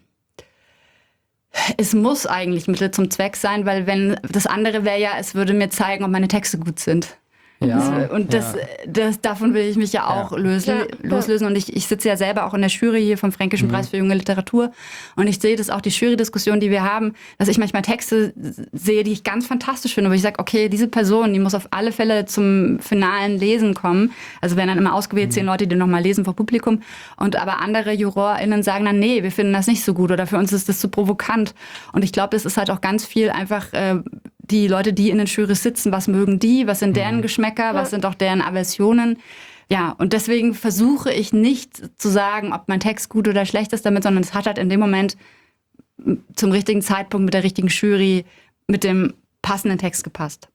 Es muss eigentlich Mittel zum Zweck sein, weil wenn das andere wäre ja, es würde mir zeigen, ob meine Texte gut sind.
Ja,
und das,
ja.
das, davon will ich mich ja auch
ja.
lösen,
Ja,
loslösen. Und ich, ich sitze ja selber auch in der Jury hier vom Fränkischen mhm. Preis für junge Literatur. Und ich sehe das auch, die Jury-Diskussion, die wir haben, dass ich manchmal Texte sehe, die ich ganz fantastisch finde, wo ich sage, okay, diese Person, die muss auf alle Fälle zum finalen Lesen kommen. Also werden dann immer ausgewählt, mhm. zehn Leute, die nochmal lesen vor Publikum. Und aber andere JurorInnen sagen dann, nee, wir finden das nicht so gut oder für uns ist das zu provokant. Und ich glaube, das ist halt auch ganz viel einfach äh, die Leute, die in den Jurys sitzen, was mögen die, was sind deren Geschmäcker, ja. was sind auch deren Aversionen. Ja, und deswegen versuche ich nicht zu sagen, ob mein Text gut oder schlecht ist damit, sondern es hat halt in dem Moment zum richtigen Zeitpunkt mit der richtigen Jury, mit dem passenden Text gepasst.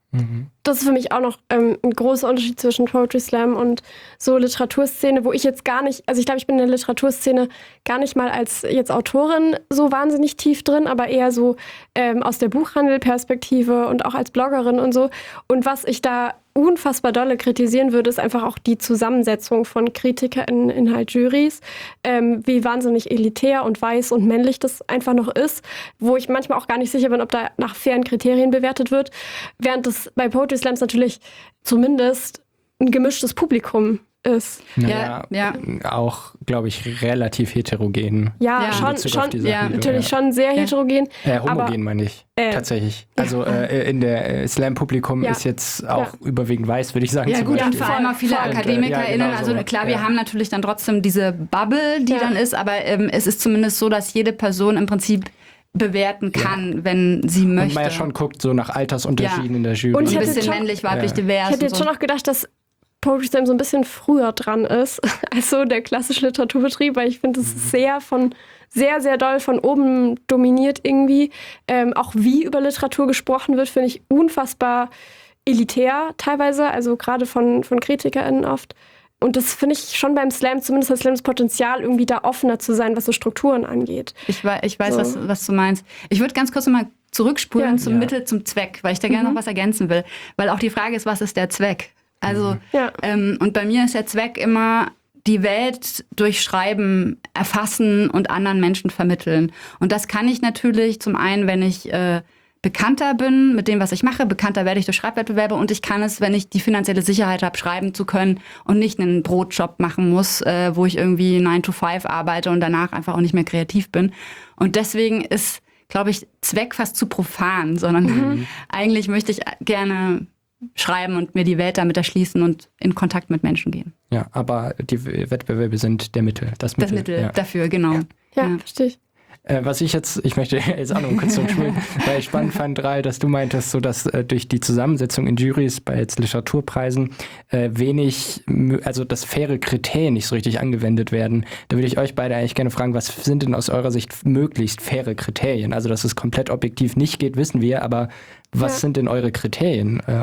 Das ist für mich auch noch ähm, ein großer Unterschied zwischen Poetry Slam und so Literaturszene, wo ich jetzt gar nicht, also ich glaube, ich bin in der Literaturszene gar nicht mal als jetzt Autorin so wahnsinnig tief drin, aber eher so ähm, aus der Buchhandelperspektive und auch als Bloggerin und so. Und was ich da unfassbar dolle kritisieren würde, ist einfach auch die Zusammensetzung von KritikerInnen in halt Jurys, ähm, wie wahnsinnig elitär und weiß und männlich das einfach noch ist, wo ich manchmal auch gar nicht sicher bin, ob da nach fairen Kriterien bewertet wird, während das bei Poetry Slams natürlich zumindest ein gemischtes Publikum ist.
Naja,
ja,
ja. Auch, glaube ich, relativ heterogen.
Ja,
ja.
schon, schon
die
ja,
Sachen,
natürlich
ja.
schon sehr heterogen.
Äh, homogen
aber,
meine ich,
äh,
tatsächlich. Also äh, in der äh, Slam-Publikum
ja.
ist jetzt auch
ja.
überwiegend weiß, würde ich sagen.
Ja
zum
gut, und
Beispiel.
vor allem auch viele
Voll.
AkademikerInnen.
Ja, genau
also
so.
klar, wir
Ja.
haben natürlich dann trotzdem diese Bubble, die
Ja.
dann ist, aber ähm, es ist zumindest so, dass jede Person im Prinzip bewerten kann, ja. wenn sie möchte.
Und man ja schon guckt, so nach Altersunterschieden
Ja.
in der Jury.
Und ich
ein
hätte
bisschen
schon-
männlich, weiblich,
Ja.
divers.
Ich hätte
und
jetzt
so.
schon noch gedacht, dass Poetry Slam so ein bisschen früher dran ist als so der klassische Literaturbetrieb, weil ich finde, es ist sehr von sehr, sehr doll von oben dominiert irgendwie. Ähm, auch wie über Literatur gesprochen wird, finde ich unfassbar elitär teilweise, also gerade von, von KritikerInnen oft. Und das finde ich schon beim Slam, zumindest das Slams Potenzial, irgendwie da offener zu sein, was so Strukturen angeht.
Ich, wei- ich weiß,
So.
was, was du meinst. Ich würde ganz kurz nochmal zurückspulen
Ja.
zum
Ja.
Mittel zum Zweck, weil ich da gerne noch was ergänzen will. Weil auch die Frage ist, was ist der Zweck? Also,
Ja.
ähm, und bei mir ist der Zweck immer, die Welt durch Schreiben erfassen und anderen Menschen vermitteln. Und das kann ich natürlich zum einen, wenn ich äh, bekannter bin mit dem, was ich mache, bekannter werde ich durch Schreibwettbewerbe und ich kann es, wenn ich die finanzielle Sicherheit habe, schreiben zu können und nicht einen Brotjob machen muss, äh, wo ich irgendwie nine to five arbeite und danach einfach auch nicht mehr kreativ bin. Und deswegen ist, glaube ich, Zweck fast zu profan, sondern mhm. eigentlich möchte ich gerne schreiben und mir die Welt damit erschließen und in Kontakt mit Menschen gehen.
Ja, aber die Wettbewerbe sind der Mittel. Das Mittel,
Das Mittel
ja.
dafür, genau.
Ja,
Ja.
verstehe ich.
Äh, was ich jetzt, ich möchte jetzt auch noch kurz zurückspielen, weil ich spannend fand, Ral, dass du meintest, so dass äh, durch die Zusammensetzung in Juries bei jetzt Literaturpreisen äh, wenig, mö- also dass faire Kriterien nicht so richtig angewendet werden. Da würde ich euch beide eigentlich gerne fragen, was sind denn aus eurer Sicht möglichst faire Kriterien? Also dass es komplett objektiv nicht geht, wissen wir, aber was
Ja.
sind denn eure Kriterien? Äh, ob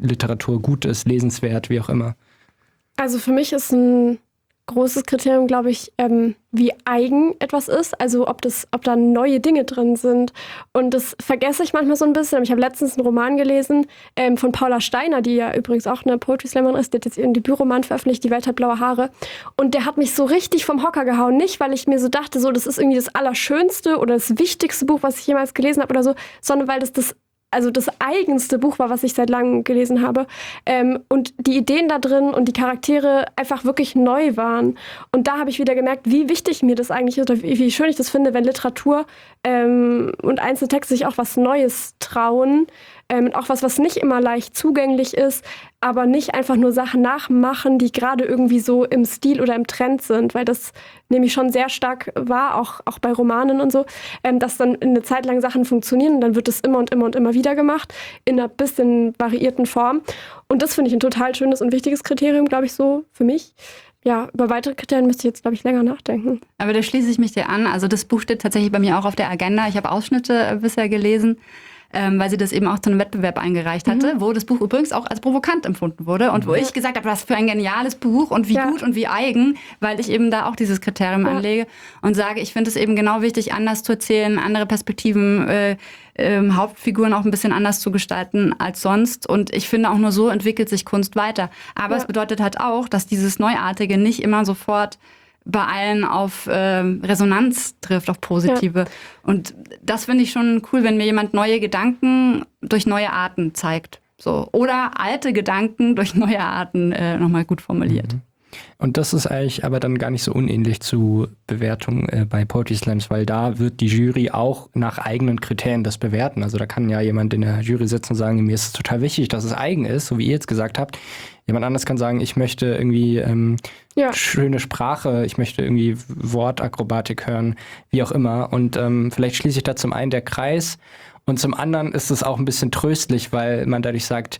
Literatur gut ist, lesenswert, wie auch immer?
Also für mich ist ein großes Kriterium, glaube ich, ähm, wie eigen etwas ist. Also ob das, ob da neue Dinge drin sind. Und das vergesse ich manchmal so ein bisschen. Ich habe letztens einen Roman gelesen ähm, von Paula Steiner, die ja übrigens auch eine Poetry Slammerin ist. Die hat jetzt ihren Debütroman veröffentlicht, Die Welt hat blaue Haare. Und der hat mich so richtig vom Hocker gehauen. Nicht, weil ich mir so dachte, so das ist irgendwie das Allerschönste oder das wichtigste Buch, was ich jemals gelesen habe oder so, sondern weil das das also das eigenste Buch war, was ich seit langem gelesen habe. Ähm, und die Ideen da drin und die Charaktere einfach wirklich neu waren. Und da habe ich wieder gemerkt, wie wichtig mir das eigentlich ist oder wie, wie schön ich das finde, wenn Literatur ähm, und einzelne Texte sich auch was Neues trauen. Ähm, auch was, was nicht immer leicht zugänglich ist, aber nicht einfach nur Sachen nachmachen, die gerade irgendwie so im Stil oder im Trend sind, weil das nämlich schon sehr stark war, auch, auch bei Romanen und so, ähm, dass dann eine Zeit lang Sachen funktionieren und dann wird es immer und immer und immer wieder gemacht, in einer bisschen variierten Form. Und das finde ich ein total schönes und wichtiges Kriterium, glaube ich, so für mich. Ja, über weitere Kriterien müsste ich jetzt, glaube ich, länger nachdenken.
Aber da schließe ich mich dir an. Also das Buch steht tatsächlich bei mir auch auf der Agenda. Ich habe Ausschnitte äh, bisher gelesen. Ähm, weil sie das eben auch zu einem Wettbewerb eingereicht hatte, mhm. wo das Buch übrigens auch als provokant empfunden wurde und wo ja. ich gesagt habe, was für ein geniales Buch und wie ja. gut und wie eigen, weil ich eben da auch dieses Kriterium ja. anlege und sage, ich finde es eben genau wichtig, anders zu erzählen, andere Perspektiven, äh, äh, Hauptfiguren auch ein bisschen anders zu gestalten als sonst. Und ich finde, auch nur so entwickelt sich Kunst weiter. Aber ja. es bedeutet halt auch, dass dieses Neuartige nicht immer sofort bei allen auf äh, Resonanz trifft, auf positive. Ja. Und das finde ich schon cool, wenn mir jemand neue Gedanken durch neue Arten zeigt. So. Oder alte Gedanken durch neue Arten äh, nochmal gut formuliert.
Mhm. Und das ist eigentlich aber dann gar nicht so unähnlich zu Bewertung äh, bei Poetry Slams, weil da wird die Jury auch nach eigenen Kriterien das bewerten. Also da kann ja jemand in der Jury sitzen und sagen, mir ist es total wichtig, dass es eigen ist, so wie ihr jetzt gesagt habt. Jemand anders kann sagen, ich möchte irgendwie ähm, ja. schöne Sprache, ich möchte irgendwie Wortakrobatik hören, wie auch immer. Und ähm, vielleicht schließe ich da zum einen der Kreis und zum anderen ist es auch ein bisschen tröstlich, weil man dadurch sagt,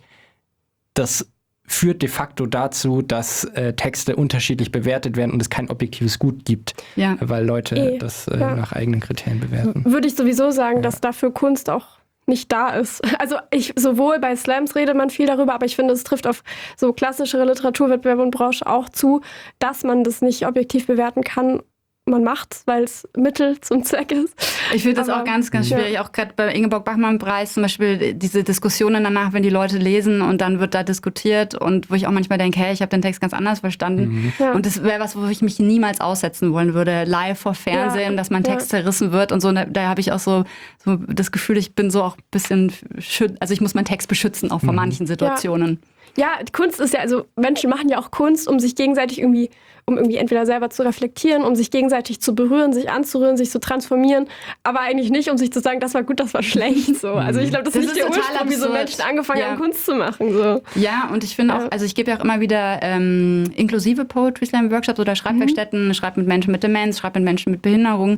das führt de facto dazu, dass äh, Texte unterschiedlich bewertet werden und es kein objektives Gut gibt, ja. weil Leute e, das äh, ja. nach eigenen Kriterien bewerten.
Würde ich sowieso sagen, ja. dass dafür Kunst auch nicht da ist. Also ich sowohl bei Slams redet man viel darüber, aber ich finde, es trifft auf so klassischere Literaturwettbewerbe und Branche auch zu, dass man das nicht objektiv bewerten kann. Man macht's, weil es Mittel zum Zweck ist.
Ich finde das aber auch ganz, ganz schwierig. Ja. Auch gerade bei Ingeborg-Bachmann-Preis zum Beispiel diese Diskussionen danach, wenn die Leute lesen und dann wird da diskutiert und wo ich auch manchmal denke, hey, ich habe den Text ganz anders verstanden. Mhm. Ja. Und das wäre was, wo ich mich niemals aussetzen wollen würde. Live vor Fernsehen, ja. dass mein Text ja. zerrissen wird und so. Da, da habe ich auch so, so das Gefühl, ich bin so auch ein bisschen, also ich muss meinen Text beschützen, auch vor mhm. manchen Situationen.
Ja. Ja, Kunst ist ja, also Menschen machen ja auch Kunst, um sich gegenseitig irgendwie, um irgendwie entweder selber zu reflektieren, um sich gegenseitig zu berühren, sich anzurühren, sich zu transformieren, aber eigentlich nicht, um sich zu sagen, das war gut, das war schlecht. So. Also ich glaube, das, das ist nicht der Ursprung, wie so Menschen angefangen ja. haben, Kunst zu machen. So.
Ja, und ich finde auch, also ich gebe ja auch immer wieder ähm, inklusive Poetry Slam Workshops oder Schreibwerkstätten, mhm. schreibe mit Menschen mit Demenz, schreibe mit Menschen mit Behinderung.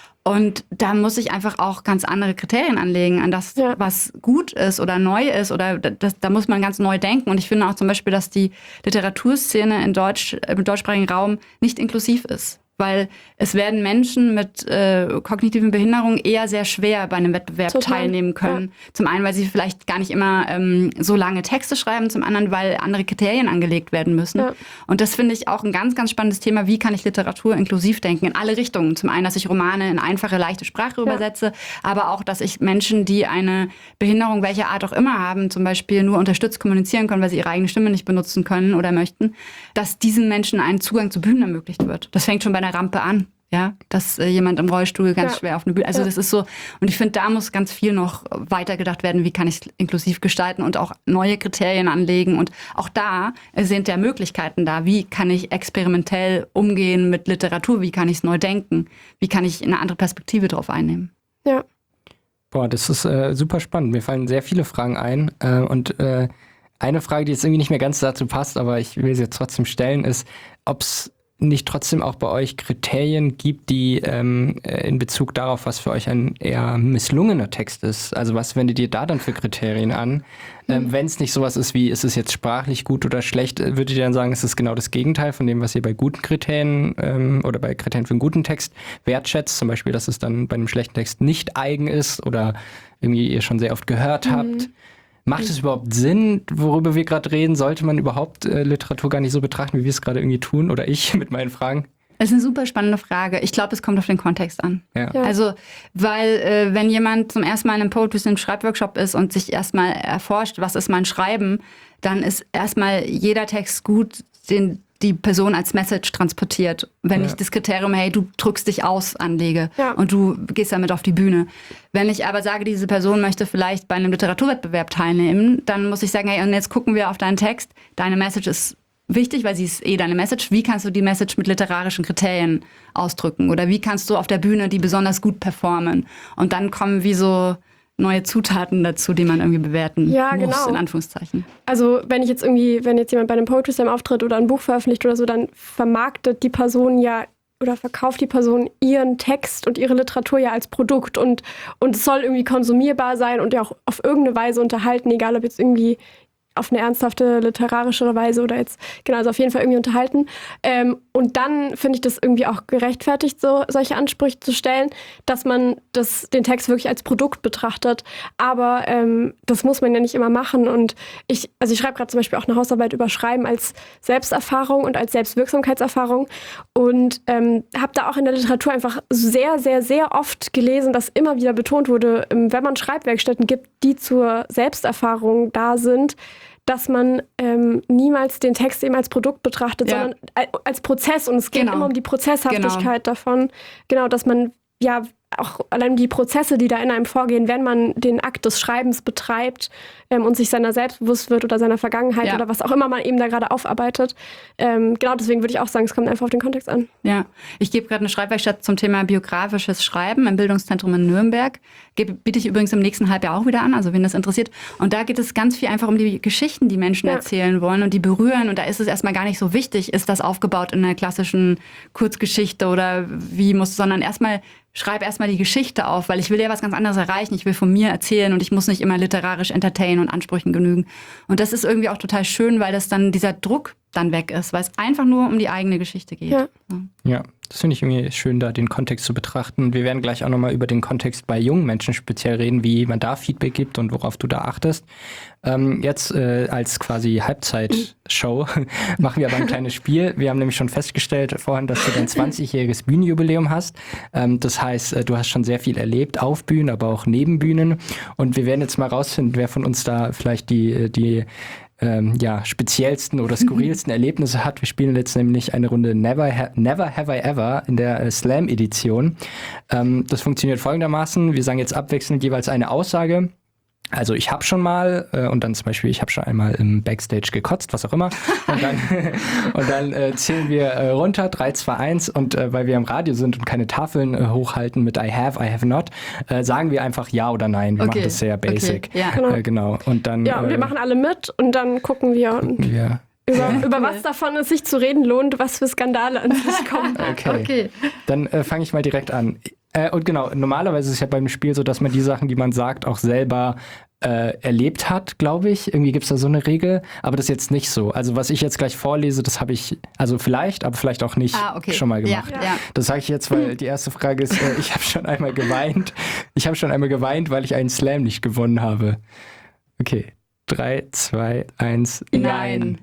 Und da muss ich einfach auch ganz andere Kriterien anlegen, an das, ja. was gut ist oder neu ist. Oder das, da muss man ganz neu denken. Und ich finde auch zum Beispiel, dass die Literaturszene in Deutsch, im deutschsprachigen Raum nicht inklusiv ist. Weil es werden Menschen mit äh, kognitiven Behinderungen eher sehr schwer bei einem Wettbewerb Total. teilnehmen können. Ja. Zum einen, weil sie vielleicht gar nicht immer ähm, so lange Texte schreiben, zum anderen, weil andere Kriterien angelegt werden müssen. Ja. Und das finde ich auch ein ganz, ganz spannendes Thema. Wie kann ich Literatur inklusiv denken? In alle Richtungen. Zum einen, dass ich Romane in einfache, leichte Sprache ja. übersetze, aber auch, dass ich Menschen, die eine Behinderung welcher Art auch immer haben, zum Beispiel nur unterstützt kommunizieren können, weil sie ihre eigene Stimme nicht benutzen können oder möchten, dass diesen Menschen ein Zugang zu Bühnen ermöglicht wird. Das fängt schon bei einer Rampe an, ja, dass äh, jemand im Rollstuhl ganz ja. schwer auf eine Bühne, also ja. das ist so, und ich finde, da muss ganz viel noch weitergedacht werden, wie kann ich es inklusiv gestalten und auch neue Kriterien anlegen und auch da sind ja Möglichkeiten da, wie kann ich experimentell umgehen mit Literatur, wie kann ich es neu denken, wie kann ich eine andere Perspektive drauf einnehmen.
Ja.
Boah, das ist äh, super spannend, mir fallen sehr viele Fragen ein äh, und äh, eine Frage, die jetzt irgendwie nicht mehr ganz dazu passt, aber ich will sie jetzt trotzdem stellen, ist, ob es nicht trotzdem auch bei euch Kriterien gibt, die ähm, in Bezug darauf, was für euch ein eher misslungener Text ist? Also was wendet ihr da dann für Kriterien an? Ähm, mhm. Wenn es nicht sowas ist wie, ist es jetzt sprachlich gut oder schlecht, würdet ihr dann sagen, es ist genau das Gegenteil von dem, was ihr bei guten Kriterien ähm, oder bei Kriterien für einen guten Text wertschätzt? Zum Beispiel, dass es dann bei einem schlechten Text nicht eigen ist oder irgendwie ihr schon sehr oft gehört mhm. habt. Macht es überhaupt Sinn, worüber wir gerade reden? Sollte man überhaupt äh, Literatur gar nicht so betrachten, wie wir es gerade irgendwie tun? Oder ich mit meinen Fragen?
Das ist eine super spannende Frage. Ich glaube, es kommt auf den Kontext an.
Ja.
Ja.
Also, weil äh, wenn jemand zum ersten Mal in einem Poetry Slam Schreibworkshop ist und sich erstmal erforscht, was ist mein Schreiben, dann ist erstmal jeder Text gut, den die Person als Message transportiert. Wenn
Ja.
ich das Kriterium, hey, du drückst dich aus, anlege
Ja.
und du gehst damit auf die Bühne. Wenn ich aber sage, diese Person möchte vielleicht bei einem Literaturwettbewerb teilnehmen, dann muss ich sagen, hey, und jetzt gucken wir auf deinen Text. Deine Message ist wichtig, weil sie ist eh deine Message. Wie kannst du die Message mit literarischen Kriterien ausdrücken? Oder wie kannst du auf der Bühne die besonders gut performen? Und dann kommen wie so neue Zutaten dazu, die man irgendwie bewerten
Ja,
muss,
genau.
in Anführungszeichen.
Also wenn ich jetzt irgendwie, wenn jetzt jemand bei einem Poetry Slam auftritt oder ein Buch veröffentlicht oder so, dann vermarktet die Person ja oder verkauft die Person ihren Text und ihre Literatur ja als Produkt und, und es soll irgendwie konsumierbar sein und ja auch auf irgendeine Weise unterhalten, egal ob jetzt irgendwie auf eine ernsthafte literarische Weise oder jetzt, genau, also auf jeden Fall irgendwie unterhalten. Ähm, und dann finde ich das irgendwie auch gerechtfertigt, so solche Ansprüche zu stellen, dass man das, den Text wirklich als Produkt betrachtet. Aber ähm, das muss man ja nicht immer machen. Und ich, also ich schreibe gerade zum Beispiel auch eine Hausarbeit über Schreiben als Selbsterfahrung und als Selbstwirksamkeitserfahrung und ähm, habe da auch in der Literatur einfach sehr, sehr, sehr oft gelesen, dass immer wieder betont wurde, wenn man Schreibwerkstätten gibt, die zur Selbsterfahrung da sind, dass man ähm, niemals den Text eben als Produkt betrachtet,
Ja.
sondern als Prozess. Und es geht
Genau.
immer um die Prozesshaftigkeit davon. Genau, dass man ja auch allein die Prozesse, die da in einem vorgehen, wenn man den Akt des Schreibens betreibt ähm, und sich seiner selbst bewusst wird oder seiner Vergangenheit
Ja.
oder was auch immer man eben da gerade aufarbeitet. Ähm, genau, deswegen würde ich auch sagen, es kommt einfach auf den Kontext an.
Ja, ich gebe gerade eine Schreibwerkstatt zum Thema biografisches Schreiben im Bildungszentrum in Nürnberg. Gebe, biete ich übrigens im nächsten Halbjahr auch wieder an, also wen das interessiert. Und da geht es ganz viel einfach um die Geschichten, die Menschen
Ja.
erzählen wollen und die berühren. Und da ist es erstmal gar nicht so wichtig, ist das aufgebaut in einer klassischen Kurzgeschichte oder wie muss, sondern erstmal schreib erstmal die Geschichte auf, weil ich will ja was ganz anderes erreichen. Ich will von mir erzählen und ich muss nicht immer literarisch entertainen und Ansprüchen genügen. Und das ist irgendwie auch total schön, weil das dann dieser Druck dann weg ist, weil es einfach nur um die eigene Geschichte geht.
Ja.
Ja, das finde ich irgendwie schön, da den Kontext zu betrachten. Wir werden gleich auch nochmal über den Kontext bei jungen Menschen speziell reden, wie man da Feedback gibt und worauf du da achtest. Ähm, jetzt äh, als quasi Halbzeitshow machen wir aber ein kleines Spiel. Wir haben nämlich schon festgestellt vorhin, dass du dein zwanzigjähriges Bühnenjubiläum hast. Ähm, das heißt, äh, du hast schon sehr viel erlebt auf Bühnen, aber auch neben Bühnen. Und wir werden jetzt mal rausfinden, wer von uns da vielleicht die, die Ähm, ja, speziellsten oder skurrilsten Erlebnisse hat. Wir spielen jetzt nämlich eine Runde Never, ha- Never Have I Ever in der äh, Slam-Edition. Ähm, das funktioniert folgendermaßen. Wir sagen jetzt abwechselnd jeweils eine Aussage. Also ich habe schon mal äh, und dann zum Beispiel, ich habe schon einmal im Backstage gekotzt, was auch immer. Und dann, und dann äh, zählen wir äh, runter, drei, zwei, eins. Und äh, weil wir im Radio sind und keine Tafeln äh, hochhalten mit I have, I have not, äh, sagen wir einfach ja oder nein. Wir
Okay.
machen das sehr basic.
Okay. Ja.
Genau.
Äh, genau. Und dann
Ja, und wir
äh,
machen alle mit und dann gucken wir und
wir
über, über was davon es sich zu reden lohnt, was für Skandale an sich kommen.
Okay.
Okay.
Dann äh, fange ich mal direkt an. Äh, und genau, normalerweise ist es ja beim Spiel so, dass man die Sachen, die man sagt, auch selber äh, erlebt hat, glaube ich. Irgendwie gibt es da so eine Regel, aber das ist jetzt nicht so. Also was ich jetzt gleich vorlese, das habe ich, also vielleicht, aber vielleicht auch nicht
Ah, okay.
schon mal gemacht.
Ja, ja.
Das sage ich jetzt, weil die erste Frage ist, äh, ich habe schon einmal geweint. Ich habe schon einmal geweint, weil ich einen Slam nicht gewonnen habe. Okay, drei, zwei, eins,
Nein.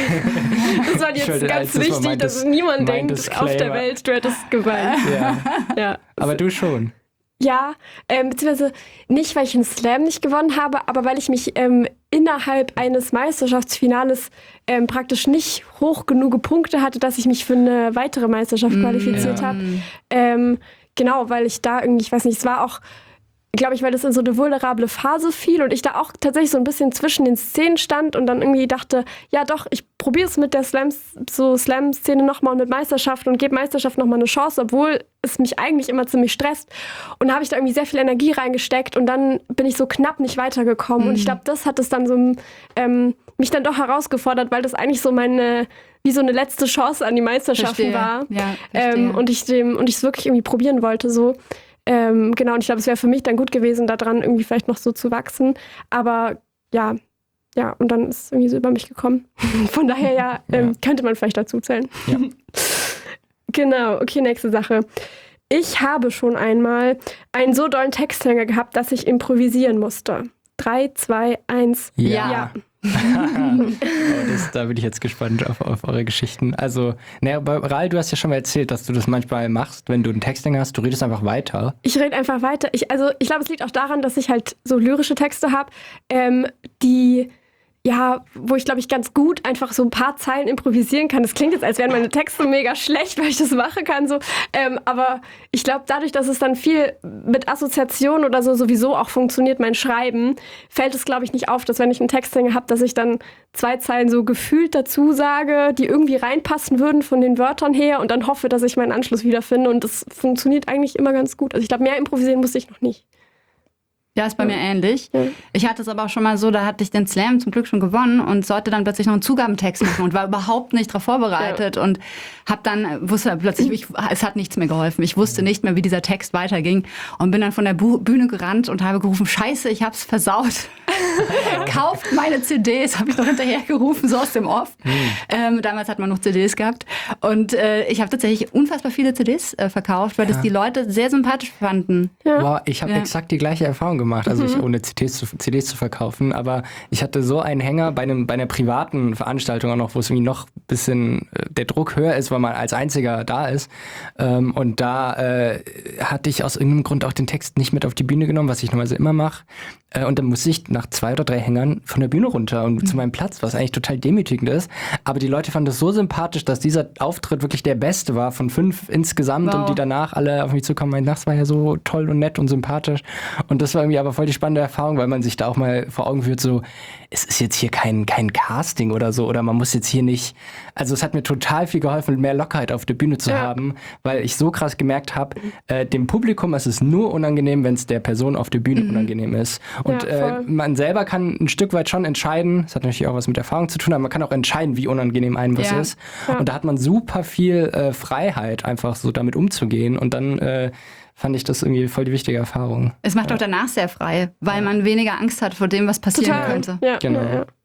Das war jetzt
Entschuldigung,
ganz
das war
wichtig,
mein
dass
Dis-
niemand
mein
denkt, auf der
Disclaimer.
Welt, du hättest geweint.
Ja,
Ja.
aber du schon.
Ja, ähm, beziehungsweise nicht, weil ich einen Slam nicht gewonnen habe, aber weil ich mich ähm, innerhalb eines Meisterschaftsfinales ähm, praktisch nicht hoch genug Punkte hatte, dass ich mich für eine weitere Meisterschaft qualifiziert
ja.
habe. Ähm, genau, weil ich da irgendwie, ich weiß nicht, es war auch, glaube ich, weil das in so eine vulnerable Phase fiel und ich da auch tatsächlich so ein bisschen zwischen den Szenen stand und dann irgendwie dachte, ja doch, ich probiere es mit der Slams, so Slam-Szene nochmal und mit Meisterschaft und gebe Meisterschaft nochmal eine Chance, obwohl es mich eigentlich immer ziemlich stresst. Und da habe ich da irgendwie sehr viel Energie reingesteckt und dann bin ich so knapp nicht weitergekommen.
Mhm.
Und ich glaube, das hat es dann so ähm, mich dann doch herausgefordert, weil das eigentlich so meine, wie so eine letzte Chance an die Meisterschaften
Verstehe.
war.
Ja, verstehe.
ähm, und ich dem und ich es wirklich irgendwie probieren wollte so. Ähm, genau, und ich glaube, es wäre für mich dann gut gewesen, daran irgendwie vielleicht noch so zu wachsen. Aber ja, ja, und dann ist es irgendwie so über mich gekommen. Von daher ja, ähm,
Ja.
könnte man vielleicht dazu zählen.
Ja.
Genau, okay, nächste Sache. Ich habe schon einmal einen so dollen Texthänger gehabt, dass ich improvisieren musste. Drei, zwei, eins.
Ja.
Ja.
oh, das, da bin ich jetzt gespannt auf, auf eure Geschichten. Also, naja, Ral, du hast ja schon mal erzählt, dass du das manchmal machst, wenn du einen Texthänger hast, du redest einfach weiter.
Ich rede einfach weiter. Ich, also ich glaube, es liegt auch daran, dass ich halt so lyrische Texte habe, ähm, die... Ja, wo ich, glaube ich, ganz gut einfach so ein paar Zeilen improvisieren kann. Das klingt jetzt, als wären meine Texte mega schlecht, weil ich das machen kann. So. Ähm, aber ich glaube, dadurch, dass es dann viel mit Assoziation oder so sowieso auch funktioniert, mein Schreiben, fällt es, glaube ich, nicht auf, dass wenn ich einen Texthänger habe, dass ich dann zwei Zeilen so gefühlt dazu sage, die irgendwie reinpassen würden von den Wörtern her und dann hoffe, dass ich meinen Anschluss wiederfinde. Und das funktioniert eigentlich immer ganz gut. Also ich glaube, mehr improvisieren musste ich noch nicht.
Ja, ist bei mir ähnlich. Ich hatte es aber auch schon mal so, da hatte ich den Slam zum Glück schon gewonnen und sollte dann plötzlich noch einen Zugabentext machen und war überhaupt nicht darauf vorbereitet ja. und hab dann, wusste plötzlich, ich, es hat nichts mehr geholfen. Ich wusste nicht mehr, wie dieser Text weiterging und bin dann von der Bühne gerannt und habe gerufen, Scheiße, ich hab's versaut. Kauft meine C Ds, habe ich noch hinterher gerufen, so aus dem Off. Mhm. Ähm, damals hat man noch C Ds gehabt und äh, ich habe tatsächlich unfassbar viele C Ds äh, verkauft, weil ja. das die Leute sehr sympathisch fanden.
Ja. Wow, ich habe ja. exakt die gleiche Erfahrung gemacht, also mhm. ich ohne C Ds, zu, C Ds zu verkaufen, aber ich hatte so einen Hänger bei, einem, bei einer privaten Veranstaltung auch noch, wo es irgendwie noch ein bisschen äh, der Druck höher ist, weil man als Einziger da ist ähm, und da äh, hatte ich aus irgendeinem Grund auch den Text nicht mit auf die Bühne genommen, was ich normalerweise immer mache. Und dann musste ich nach zwei oder drei Hängern von der Bühne runter und mhm. zu meinem Platz, was eigentlich total demütigend ist. Aber die Leute fanden das so sympathisch, dass dieser Auftritt wirklich der beste war von fünf insgesamt wow. und die danach alle auf mich zukommen, meinten, das war ja so toll und nett und sympathisch. Und das war irgendwie aber voll die spannende Erfahrung, weil man sich da auch mal vor Augen führt, so, es ist jetzt hier kein, kein Casting oder so oder man muss jetzt hier nicht, also es hat mir total viel geholfen, mehr Lockerheit auf der Bühne zu ja. haben, weil ich so krass gemerkt habe, äh, dem Publikum ist es nur unangenehm, wenn es der Person auf der Bühne mhm. unangenehm ist. Und ja, äh, man selber kann ein Stück weit schon entscheiden, das hat natürlich auch was mit Erfahrung zu tun, aber man kann auch entscheiden, wie unangenehm einem was ja. ist. Ja. Und da hat man super viel äh, Freiheit, einfach so damit umzugehen. Und dann äh, fand ich das irgendwie voll die wichtige Erfahrung.
Es macht
ja.
auch danach sehr frei, weil ja. man weniger Angst hat vor dem, was passieren
Total.
könnte.
Ja.
Genau.
Ja, ja.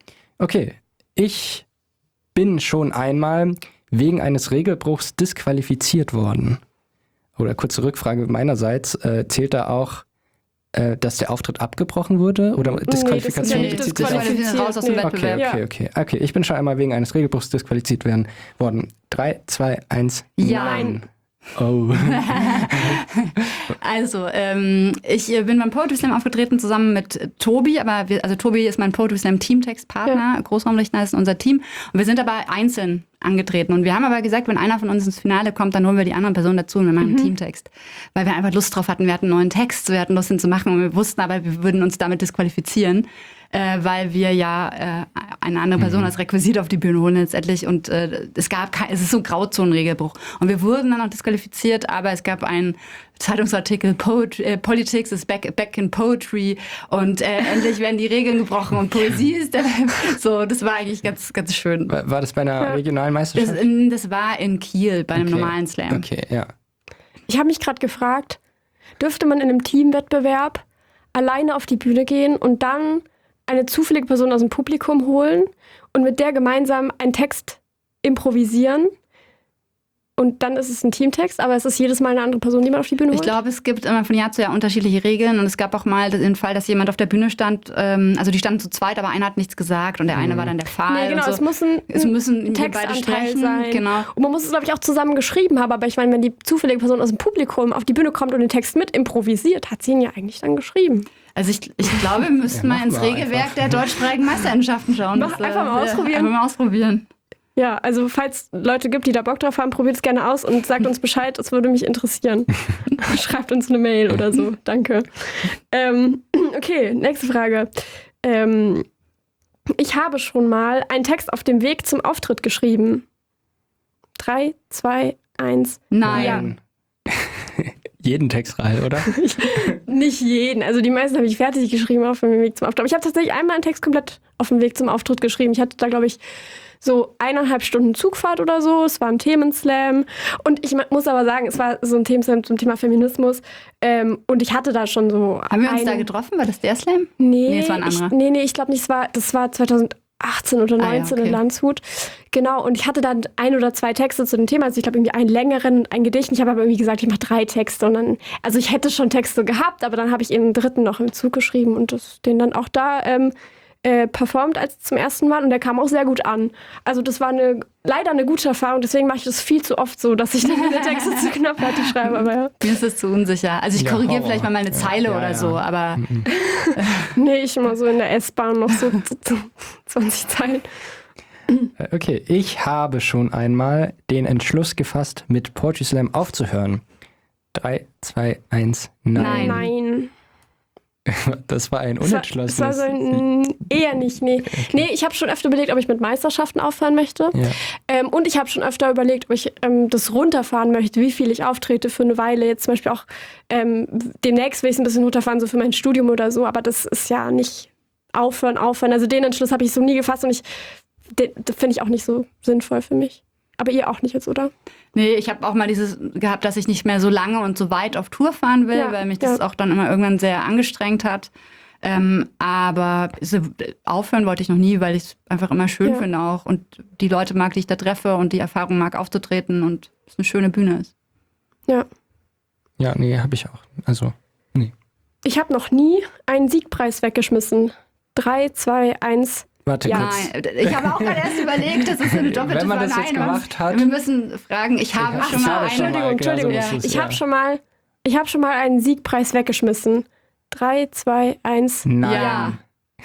Okay, ich bin schon einmal wegen eines Regelbruchs disqualifiziert worden. Oder kurze Rückfrage meinerseits, äh, zählt da auch, äh, dass der Auftritt abgebrochen wurde? Oder Disqualifikation?
Nee, das ist ja nicht disqualifiziert.
Raus aus dem
nee.
Wettbewerb.
Okay, okay, okay. Okay, ich bin schon einmal wegen eines Regelbruchs disqualifiziert werden, worden. Drei, zwei, eins,
ja.
nein. Oh.
Also, ähm, ich bin beim Poetry Slam aufgetreten zusammen mit Tobi, aber wir, also Tobi ist mein Poetry Slam Teamtextpartner, ja. Großraumlichtner ist unser Team und wir sind aber einzeln angetreten und wir haben aber gesagt, wenn einer von uns ins Finale kommt, dann holen wir die anderen Personen dazu und wir machen mhm. einen Teamtext, weil wir einfach Lust drauf hatten, wir hatten einen neuen Text, wir hatten Lust, ihn zu machen und wir wussten aber, wir würden uns damit disqualifizieren. Äh, weil wir ja äh, eine andere Person mhm. als Requisit auf die Bühne holen letztendlich und äh, es gab kein, es ist so ein Grauzonenregelbruch und wir wurden dann auch disqualifiziert, aber es gab einen Zeitungsartikel, Poetry, äh, Politics is back, back in Poetry und äh, endlich werden die Regeln gebrochen und Poesie ist der, so, das war eigentlich ganz, ganz schön.
War, war das bei einer ja. regionalen Meisterschaft?
Das, in, das war in Kiel bei einem
okay.
normalen Slam.
Okay, ja.
Ich habe mich gerade gefragt, dürfte man in einem Teamwettbewerb alleine auf die Bühne gehen und dann eine zufällige Person aus dem Publikum holen und mit der gemeinsam einen Text improvisieren? Und dann ist es ein Teamtext, aber es ist jedes Mal eine andere Person, die man auf die Bühne holt?
Ich glaube, es gibt immer von Jahr zu Jahr unterschiedliche Regeln und es gab auch mal den Fall, dass jemand auf der Bühne stand, ähm, also die standen zu zweit, aber einer hat nichts gesagt und der eine mhm. war dann der Pfahl.
Nee, genau,
so.
es muss ein,
es müssen
ein Textanteil sein.
Genau.
Und man muss es, glaube ich, auch zusammen geschrieben haben, aber ich meine, wenn die zufällige Person aus dem Publikum auf die Bühne kommt und den Text mit improvisiert, hat sie ihn ja eigentlich dann geschrieben.
Also ich, ich glaube, wir müssten ja, mal ins Regelwerk einfach. Der deutschsprachigen Meisterschaften schauen.
Mach,
das,
einfach mal ausprobieren.
Ja, einfach mal ausprobieren.
Ja, also falls Leute gibt, die da Bock drauf haben, probiert es gerne aus und sagt uns Bescheid, es würde mich interessieren. Schreibt uns eine Mail oder so, danke. Ähm, okay, nächste Frage. Ähm, ich habe schon mal einen Text auf dem Weg zum Auftritt geschrieben. Drei, zwei, eins.
Nein.
Ja. Jeden Text rein, oder?
Nicht jeden. Also die meisten habe ich fertig geschrieben auf dem Weg zum Auftritt. Aber ich habe tatsächlich einmal einen Text komplett auf dem Weg zum Auftritt geschrieben. Ich hatte da, glaube ich, so eineinhalb Stunden Zugfahrt oder so. Es war ein Themenslam. Und ich muss aber sagen, es war so ein Themenslam zum Thema Feminismus. Ähm, und ich hatte da schon so...
Haben wir uns
einen...
da getroffen? War das der Slam?
Nee,
nee, es war ein anderer.
Ich, nee, nee, ich glaube nicht. Es war, das war zweitausendachtzehn oder neunzehn ah, ja, okay. in Landshut. Genau, und ich hatte dann ein oder zwei Texte zu dem Thema, also ich glaube irgendwie einen längeren und ein Gedicht. Ich habe aber irgendwie gesagt, ich mache drei Texte und dann, also ich hätte schon Texte gehabt, aber dann habe ich eben einen dritten noch im Zug geschrieben und das, den dann auch da ähm, äh, performt als zum ersten Mal und der kam auch sehr gut an. Also das war eine, leider eine gute Erfahrung, deswegen mache ich das viel zu oft so, dass ich dann meine Texte zu knappfertig schreibe, aber ja.
Mir ist das zu unsicher. Also ich
Ja,
korrigiere
Horror.
vielleicht mal meine
Ja,
Zeile
ja,
oder
ja.
so, aber
Mhm.
Nee, ich immer so in der S-Bahn noch so zwanzig Zeilen.
Äh, Okay, ich habe schon einmal den Entschluss gefasst, mit Poetry Slam aufzuhören. Drei, zwei, eins, nein.
Nein.
Nein.
Das war ein
Es war,
unentschlossenes.
es war so ein, eher nicht, nee. Nee, ich habe schon öfter überlegt, ob ich mit Meisterschaften aufhören möchte.
Ja.
Ähm, und ich habe schon öfter überlegt, ob ich ähm, das runterfahren möchte, wie viel ich auftrete für eine Weile. Jetzt zum Beispiel auch ähm, demnächst will ich es ein bisschen runterfahren, so für mein Studium oder so. Aber das ist ja nicht aufhören, aufhören. Also den Entschluss habe ich so nie gefasst und ich, den, das finde ich auch nicht so sinnvoll für mich. Aber ihr auch nicht jetzt, oder?
nee, ich habe auch mal dieses gehabt, dass ich nicht mehr so lange und so weit auf Tour fahren will,
Ja,
weil mich das
ja.
auch dann immer irgendwann sehr angestrengt hat. Ähm, aber so, aufhören wollte ich noch nie, weil ich es einfach immer schön
Ja.
finde auch und die Leute mag, die ich da treffe und die Erfahrung mag, aufzutreten und es eine schöne Bühne ist.
Ja.
Ja, nee, habe ich auch. Also, nee.
Ich habe noch nie einen Siegpreis weggeschmissen. Drei, zwei, eins.
Warte
Ja.
kurz.
Nein, ich habe auch gerade erst überlegt, das ist eine doppelte
Wenn man das jetzt
Verneinung.
gemacht hat-
Wir müssen fragen, ich habe
Ach,
schon
ich
mal
habe
eine.
schon mal,
Entschuldigung,
genau so
Entschuldigung.
ist es,
Ich
ja.
habe schon mal, ich habe schon mal einen Siegpreis weggeschmissen. Drei, zwei, eins.
Nein.
Ja.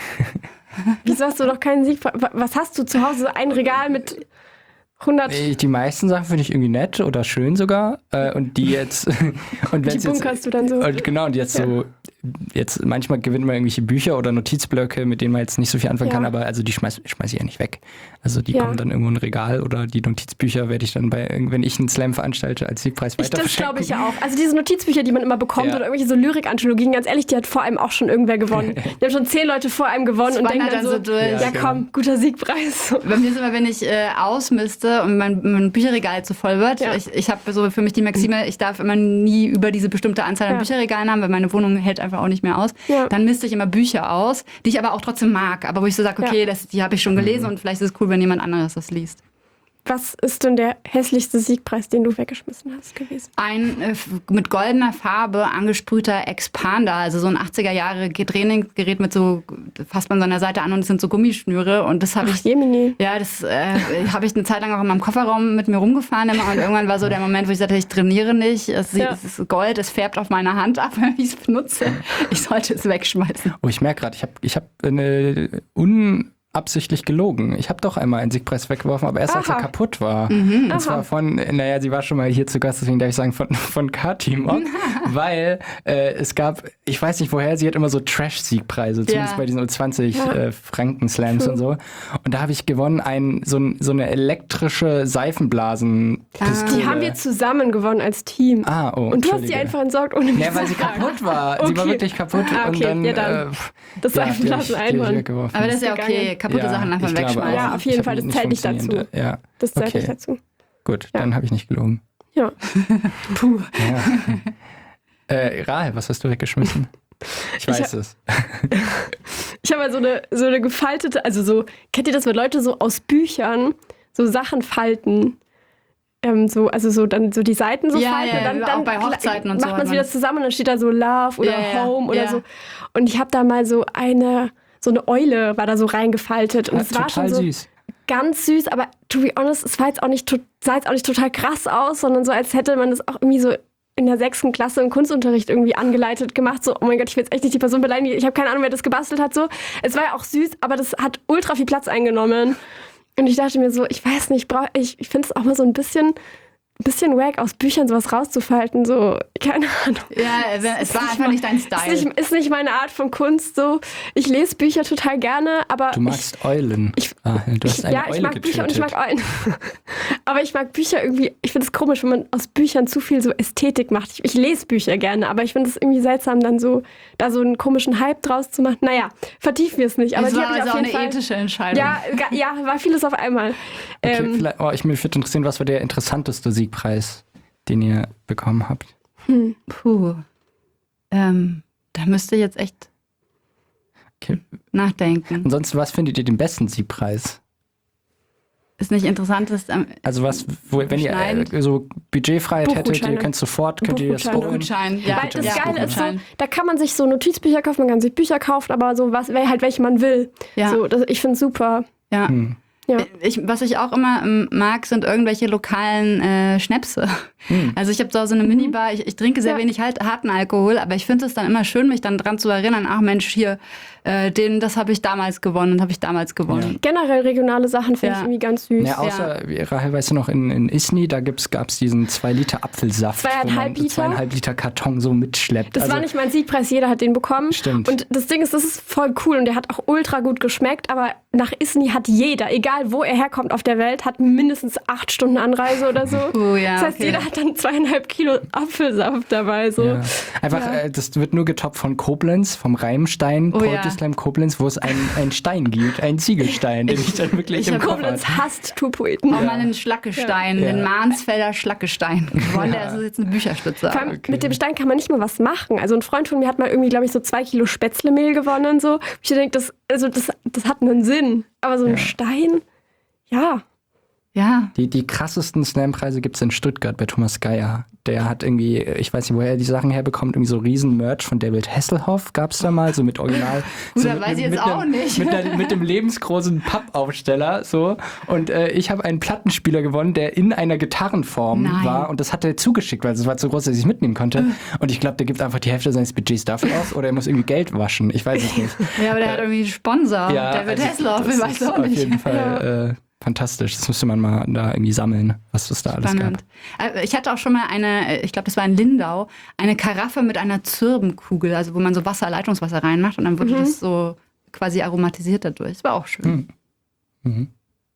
Wieso hast du doch keinen Siegpreis? Wa- Was hast du zu Hause? Ein Regal mit hundert.
Nee, Die meisten Sachen finde ich irgendwie nett oder schön sogar. Äh, und die jetzt. und
Die
wenn's jetzt,
bunkerst du dann so.
und genau, und jetzt
Ja.
so. Jetzt manchmal gewinnt man irgendwelche Bücher oder Notizblöcke, mit denen man jetzt nicht so viel anfangen
Ja.
kann, aber also die schmeiß, schmeiß ich ja nicht weg. Also die
Ja.
kommen dann irgendwo in ein Regal oder die Notizbücher werde ich dann bei, wenn ich einen Slam veranstalte, als Siegpreis
Ich,
weiter
das glaube ich
verschenken.
ja auch. Also diese Notizbücher, die man immer bekommt
Ja.
oder irgendwelche so Lyrik-Anthologien, ganz ehrlich, die hat vor einem auch schon irgendwer gewonnen. Die haben schon zehn Leute vor einem gewonnen und
Das
denken
wandert
dann
dann
so,
so durch.
ja,
Ja,
komm, guter Siegpreis.
Bei mir ist immer, wenn ich äh, ausmiste und mein, mein Bücherregal zu voll wird,
Ja.
ich, ich habe so für mich die Maxime, ich darf immer nie über diese bestimmte Anzahl an
Ja.
Bücherregalen haben, weil meine Wohnung hält einfach auch nicht mehr aus.
Ja.
Dann misste ich immer Bücher aus, die ich aber auch trotzdem mag, aber wo ich so sage, okay,
Ja.
das, die habe ich schon gelesen und vielleicht ist es cool, wenn jemand anderes das liest.
Was ist denn der hässlichste Siegpreis, den du weggeschmissen hast gewesen?
Ein äh, f- mit goldener Farbe angesprühter Expander, also so ein achtziger Jahre Trainingsgerät mit so, fasst man so an der Seite an und es sind so Gummischnüre und das habe
Ach,
ich
Jemini.
Ja, das äh, habe ich eine Zeit lang auch in meinem Kofferraum mit mir rumgefahren immer und irgendwann war so der Moment, wo ich sagte, ich trainiere nicht, es, sieht,
Ja.
es ist Gold, es färbt auf meiner Hand ab, wenn ich es benutze. Ich sollte es wegschmeißen.
Oh, ich merke gerade, ich habe ich hab eine unabsichtlich gelogen. Ich habe doch einmal einen Siegpreis weggeworfen, aber erst als er
Aha.
kaputt war.
Mhm.
Und zwar von, naja, sie war schon mal hier zu Gast, deswegen darf ich sagen, von, von Kati Mock, weil äh, es gab, ich weiß nicht woher, sie hat immer so Trash-Siegpreise, zumindest
Ja.
bei diesen zwanzig
Ja.
äh, Franken-Slams
True.
und so. Und da habe ich gewonnen, ein, so, ein, so eine elektrische Seifenblasenpistole.
Die haben wir zusammen gewonnen als Team.
Ah, oh,
und du hast die
Entschuldige.
einfach entsorgt, ohne mich
Ja, weil
zu
sie
fragen.
kaputt war. Sie war
Okay.
wirklich kaputt.
Ah, okay,
und dann,
ja, dann.
Äh,
Das
ja,
Seifenblasen
die hab ich- die hab ich
einhorn.
weggeworfen.
Aber das ist ja
Ist
okay,
gegangen.
kaputte Sachen einfach
ich glaube
wegschmeißen.
Ja,
auch.
auf jeden
Ich
Fall,
hab
das
nicht
zählt nicht dazu.
funktioniert. Ja,
Das zählt
okay.
nicht dazu.
Gut,
Ja.
dann habe ich nicht gelogen.
Ja.
Puh.
Ja. äh, Rahel, was hast du weggeschmissen? Ich weiß es.
Ich habe mal so eine, so eine gefaltete, also so, kennt ihr das, wenn Leute so aus Büchern so Sachen falten? Ähm, so, also so dann so die Seiten so
Ja,
falten
ja,
und dann,
auch
dann
bei Hochzeiten und so
macht
hat
man es
man
wieder
das.
zusammen und dann steht da so Love oder
Ja, ja,
Home oder
ja.
so. Und ich habe da mal so eine, so eine Eule war da so reingefaltet und
Ja,
es war
total
schon so
süß.
ganz süß, aber to be honest, es war jetzt auch nicht, to- sah jetzt auch nicht total krass aus, sondern so, als hätte man das auch irgendwie so in der sechsten Klasse im Kunstunterricht irgendwie angeleitet gemacht. So, oh mein Gott, ich will jetzt echt nicht die Person beleidigen. Ich habe keine Ahnung, wer das gebastelt hat. So, es war ja auch süß, aber das hat ultra viel Platz eingenommen. Und ich dachte mir so, ich weiß nicht, brauch, ich, ich finde es auch mal so ein bisschen, bisschen wack, aus Büchern sowas rauszufalten. So, keine Ahnung.
Ja, es war einfach nicht dein
Ist
Style.
nicht, ist nicht meine Art von Kunst. So, ich lese Bücher total gerne, aber
Du magst Eulen.
ich-
ah, du hast
ich,
eine
ja,
Eule
ich mag
getötet.
Bücher und ich mag Eulen. Aber ich mag Bücher irgendwie, ich finde es komisch, wenn man aus Büchern zu viel so Ästhetik macht. Ich, ich lese Bücher gerne, aber ich finde es irgendwie seltsam, dann so, da so einen komischen Hype draus zu machen. Naja, vertiefen wir es nicht. Aber
Es
die
war
habe ich
also
auf
auch
jeden
eine
Fall.
ethische Entscheidung.
Ja, ga- ja, war vieles auf einmal.
Okay,
Ähm,
vielleicht, oh, ich, mich würde interessieren, was war der interessanteste Siegpreis, den ihr bekommen habt?
Puh. Ähm, da müsste ich jetzt echt
Okay.
nachdenken.
Ansonsten, was findet ihr den besten Siegpreis?
ist nicht interessant. Ist, ähm,
Also was, wo, wenn ihr äh, so Budgetfreiheit hättet, ihr
Buchgutscheine.
könnt sofort, könnt ihr das
Buchgutscheine.
holen.
Gutschein, ja.
Weil das
ja,
Geile ist so,
Gutschein.
da kann man sich so Notizbücher kaufen, man kann sich Bücher kaufen, aber so was, halt welche man will.
Ja.
So, das, ich finde es super.
Ja.
Hm.
Ja.
Ich, was ich auch immer ähm, mag, sind irgendwelche lokalen äh, Schnäpse.
Hm.
Also ich habe zu Hause eine Minibar, ich, ich trinke sehr
Ja.
wenig halt, harten Alkohol, aber ich finde es dann immer schön, mich dann dran zu erinnern, ach Mensch, hier, äh, den, das habe ich damals gewonnen, habe ich damals gewonnen.
Generell regionale Sachen finde
Ja.
ich irgendwie ganz süß.
Ja, außer, Rahel, weißt du noch, in, in Isny, da gab es diesen zwei Liter Apfelsaft,
Zweieinhalb
wo man
Liter?
zweieinhalb Liter Karton so mitschleppt.
Das
also,
war nicht mein Siegpreis, jeder hat den bekommen.
Stimmt.
Und das Ding ist, das ist voll cool und der hat auch ultra gut geschmeckt, aber nach Isny hat jeder, egal wo er herkommt auf der Welt, hat mindestens acht Stunden Anreise oder so.
Oh, ja,
das heißt,
okay.
jeder hat dann zweieinhalb Kilo Apfelsaft dabei. So.
Ja. Einfach,
Ja.
äh, das wird nur getoppt von Koblenz, vom Reimstein,
Oh, ja.
Poetry Slam Koblenz, wo es einen, einen Stein gibt, einen Ziegelstein, den ich dann wirklich
ich
im
hab
Kopf
Koblenz
habe.
hasst Tourpoeten.
Auch mal einen Schlackestein,
Ja.
den Mansfelder Schlackestein gewonnen. Der ist jetzt eine Bücherstütze.
Vor allem
Okay.
mit dem Stein kann man nicht mal was machen. Also ein Freund von mir hat mal irgendwie, glaube ich, so zwei Kilo Spätzlemehl gewonnen. So. Ich denke, das, also das, das hat einen Sinn. Aber so ein
Ja.
Stein, ja.
Ja.
Die, die krassesten Slam-Preise gibt es in Stuttgart bei Thomas Geier. Der hat irgendwie, ich weiß nicht, woher er die Sachen herbekommt, irgendwie so riesen Merch von David Hasselhoff gab es da mal, so mit Original.
Gut,
so
da
mit,
weiß ich jetzt
mit
auch
einem,
nicht.
Mit, einer, mit dem lebensgroßen Pappaufsteller, so. Und äh, ich habe einen Plattenspieler gewonnen, der in einer Gitarrenform
Nein.
war. Und das hat er zugeschickt, weil es war zu groß, dass ich es mitnehmen konnte. Und ich glaube, der gibt einfach die Hälfte seines Budgets dafür aus oder er muss irgendwie Geld waschen. Ich weiß es nicht.
Ja, aber der hat irgendwie einen Sponsor. David
also
Hasselhoff,
das
ich weiß
ist
auch
auf
nicht.
jeden Fall äh, fantastisch. Das müsste man mal da irgendwie sammeln, was es da alles
Spannend.
gab.
Äh, Ich hatte auch schon mal eine, ich glaube, das war in Lindau, eine Karaffe mit einer Zirbenkugel, also wo man so Wasser, Leitungswasser reinmacht und dann wurde das so quasi aromatisiert dadurch. Das war auch schön.
Hm. Mhm.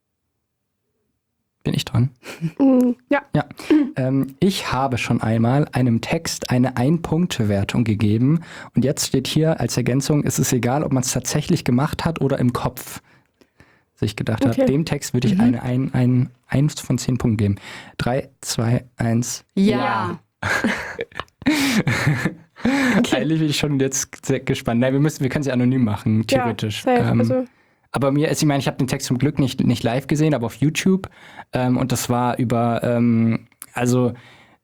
Bin ich dran?
Mm, ja.
Ja. Ähm, ich habe schon einmal einem Text eine Ein-Punkte-Wertung gegeben. Und jetzt steht hier als Ergänzung, es ist egal, ob man es tatsächlich gemacht hat oder im Kopf sich gedacht
Okay.
hat. Dem Text würde ich
Mhm.
eine ein, ein, eins von zehn Punkten geben. Drei, zwei, eins.
Ja.
Eigentlich bin ich schon jetzt sehr gespannt. Nein, wir müssen, wir können sie anonym machen, theoretisch.
Ja, safe.
Ähm,
Also,
Aber mir ist, ich meine, ich habe den Text zum Glück nicht, nicht live gesehen, aber auf YouTube. Ähm, und das war über, ähm, also,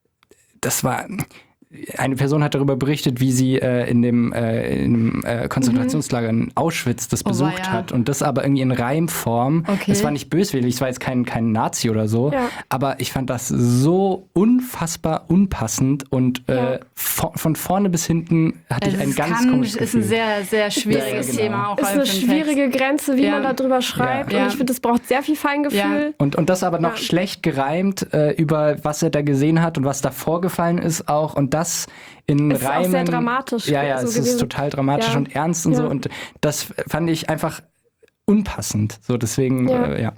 das war, eine Person hat darüber berichtet, wie sie äh, in dem, äh, in dem äh, Konzentrationslager in Auschwitz das
Oh,
besucht
weia.
hat. Und das aber irgendwie in Reimform.
Okay.
Es war nicht böswillig, es war jetzt kein, kein Nazi oder so.
Ja.
Aber ich fand das so unfassbar unpassend und äh,
Ja.
von, von vorne bis hinten hatte ich
Also
ein
es
ganz
kann,
komisches
ist
Gefühl.
ein sehr, sehr schwieriges
Ja, genau.
Thema auch
ist
für
eine
den Text.
schwierige Grenze, wie
Ja.
man da drüber schreibt.
Ja.
Und ich finde, das braucht sehr viel Feingefühl.
Ja.
Und, und das aber noch
Ja.
schlecht gereimt äh, über was er da gesehen hat und was da vorgefallen ist auch. Und das in
Es ist auch
Reimen.
sehr dramatisch
Ja, ja,
so
es
gewesen.
ist total dramatisch
Ja.
und ernst und so.
Ja.
Und das fand ich einfach unpassend. So, deswegen,
Ja.
äh, ja.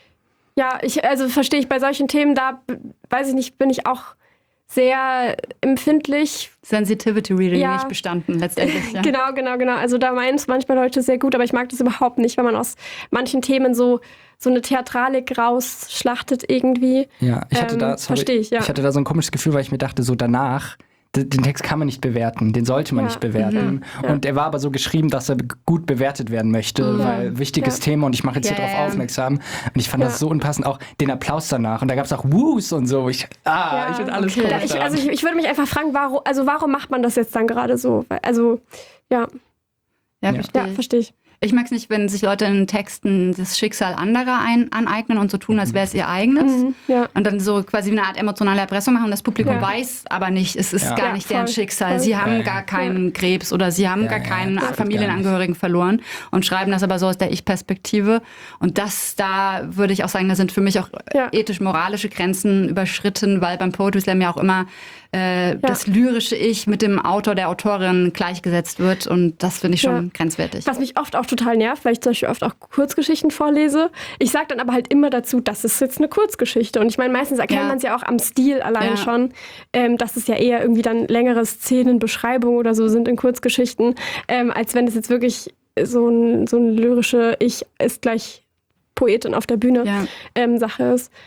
Ja, ich, also verstehe ich bei solchen Themen, da b- weiß ich nicht, bin ich auch sehr empfindlich.
Sensitivity Reading
Ja.
nicht bestanden, letztendlich. Ja.
Genau, genau, genau. Also da meinen es manchmal Leute sehr gut, aber ich mag das überhaupt nicht, wenn man aus manchen Themen so, so eine Theatralik rausschlachtet irgendwie.
Ja, ich hatte
Ähm,
da, sorry,
versteh ich, ja.
ich hatte da so ein komisches Gefühl, weil ich mir dachte, so danach, d- den Text kann man nicht bewerten, den sollte man
Ja.
nicht bewerten.
Ja.
Und er war aber so geschrieben, dass er b- gut bewertet werden möchte, weil wichtiges
Ja.
Thema und ich mache jetzt
Ja,
hier drauf
ja.
aufmerksam. Und ich fand
Ja.
das so unpassend, auch den Applaus danach. Und da gab es auch Woos und so. Ich, ah,
Ja,
ich finde alles
okay.
komisch
Ich,
daran.
also ich, ich würde mich einfach fragen, warum, also warum macht man das jetzt dann gerade so? Weil- Also, ja,
Ja,
Ja.
verstehe
ja,
ich.
verstehe ich.
Ich mag es nicht, wenn sich Leute in Texten das Schicksal anderer ein, aneignen und so tun, als wäre es ihr eigenes.
Mhm, ja.
Und dann so quasi eine Art emotionale Erpressung machen. Das Publikum
Ja.
weiß aber nicht, es ist
Ja.
gar
Ja,
nicht
voll,
deren Schicksal.
voll.
Sie haben
Ja, ja.
gar keinen Krebs oder sie haben
Ja,
gar
ja,
keinen
das wird
Familienangehörigen verloren und schreiben das aber so aus der Ich-Perspektive. Und das, da würde ich auch sagen, da sind für mich auch
Ja.
ethisch-moralische Grenzen überschritten, weil beim Poetry Slam ja auch immer äh, das lyrische Ich mit dem Autor, der Autorin gleichgesetzt wird. Und das finde ich schon
Ja.
grenzwertig.
Was mich oft auch total nervt, weil ich zum Beispiel oft auch Kurzgeschichten vorlese. Ich sage dann aber halt immer dazu, das ist jetzt eine Kurzgeschichte. Und ich meine, meistens erkennt
Ja.
man es ja auch am Stil allein
Ja.
schon, ähm, dass es ja eher irgendwie dann längere Szenenbeschreibungen oder so sind in Kurzgeschichten, ähm, als wenn es jetzt wirklich so ein, so ein lyrische Ich ist gleich Poetin auf der Bühne
Ja.
ähm, Sache ist.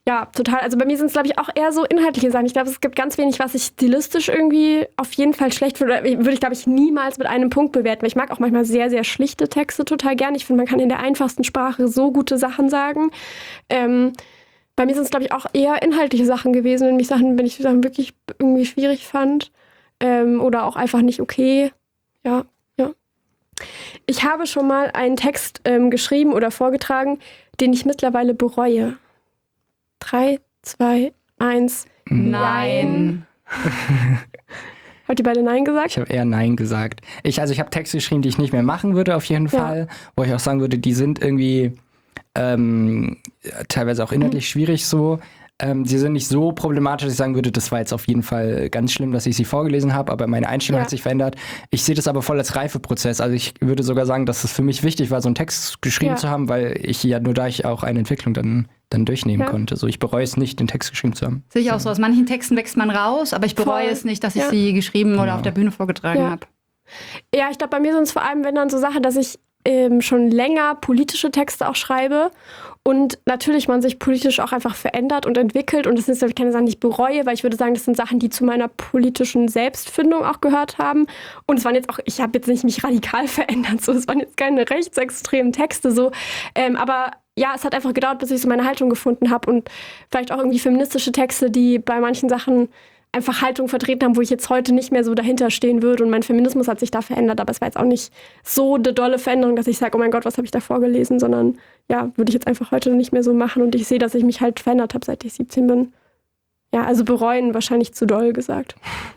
Ja, total. Also bei mir sind es, glaube ich, auch eher so inhaltliche Sachen. Ich glaube, es gibt ganz wenig, was ich stilistisch irgendwie auf jeden Fall schlecht finde. Würde ich, glaube ich, niemals mit einem Punkt bewerten. Weil ich mag auch manchmal sehr, sehr schlichte Texte total gern. Ich finde, man kann in der einfachsten Sprache so gute Sachen sagen. Ähm, bei mir sind es, glaube ich, auch eher inhaltliche Sachen gewesen. Nämlich Sachen, wenn ich Sachen wirklich irgendwie schwierig fand. Ähm, oder auch einfach nicht okay. Ja, ja. Ich habe schon mal einen Text ähm, geschrieben oder vorgetragen, den ich mittlerweile bereue. Drei, zwei, eins.
Nein.
Habt ihr beide Nein gesagt?
Ich habe eher Nein gesagt. Ich, also ich habe Texte geschrieben, die ich nicht mehr machen würde, auf jeden
Ja.
Fall. Wo ich auch sagen würde, die sind irgendwie ähm, teilweise auch inhaltlich mhm. schwierig so. Ähm, sie sind nicht so problematisch, dass ich sagen würde, das war jetzt auf jeden Fall ganz schlimm, dass ich sie vorgelesen habe, aber meine Einstellung
Ja.
hat sich verändert. Ich sehe das aber voll als Reifeprozess. Also ich würde sogar sagen, dass es für mich wichtig war, so einen Text geschrieben
Ja.
zu haben, weil ich ja nur da ich auch eine Entwicklung dann, dann durchnehmen
Ja.
konnte. So, ich bereue es nicht, den Text geschrieben zu haben.
Sehe ich auch so. Aus manchen Texten wächst man raus, aber ich bereue
Voll.
es nicht, dass ich
Ja.
sie geschrieben oder
Genau.
auf der Bühne vorgetragen
Ja.
habe.
Ja, ich glaube, bei mir sind es vor allem, wenn dann so Sachen, dass ich ähm, schon länger politische Texte auch schreibe und natürlich man sich politisch auch einfach verändert und entwickelt und das sind glaube ich keine Sachen, die ich bereue, weil ich würde sagen, das sind Sachen, die zu meiner politischen Selbstfindung auch gehört haben und es waren jetzt auch, ich habe jetzt nicht mich radikal verändert, so, es waren jetzt keine rechtsextremen Texte, so, ähm, aber ja, es hat einfach gedauert, bis ich so meine Haltung gefunden habe und vielleicht auch irgendwie feministische Texte, die bei manchen Sachen einfach Haltung vertreten haben, wo ich jetzt heute nicht mehr so dahinter stehen würde und mein Feminismus hat sich da verändert, aber es war jetzt auch nicht so eine dolle Veränderung, dass ich sage, oh mein Gott, was habe ich da vorgelesen, sondern ja, würde ich jetzt einfach heute nicht mehr so machen und ich sehe, dass ich mich halt verändert habe, seit ich siebzehn bin. Ja, also bereuen wahrscheinlich zu doll gesagt.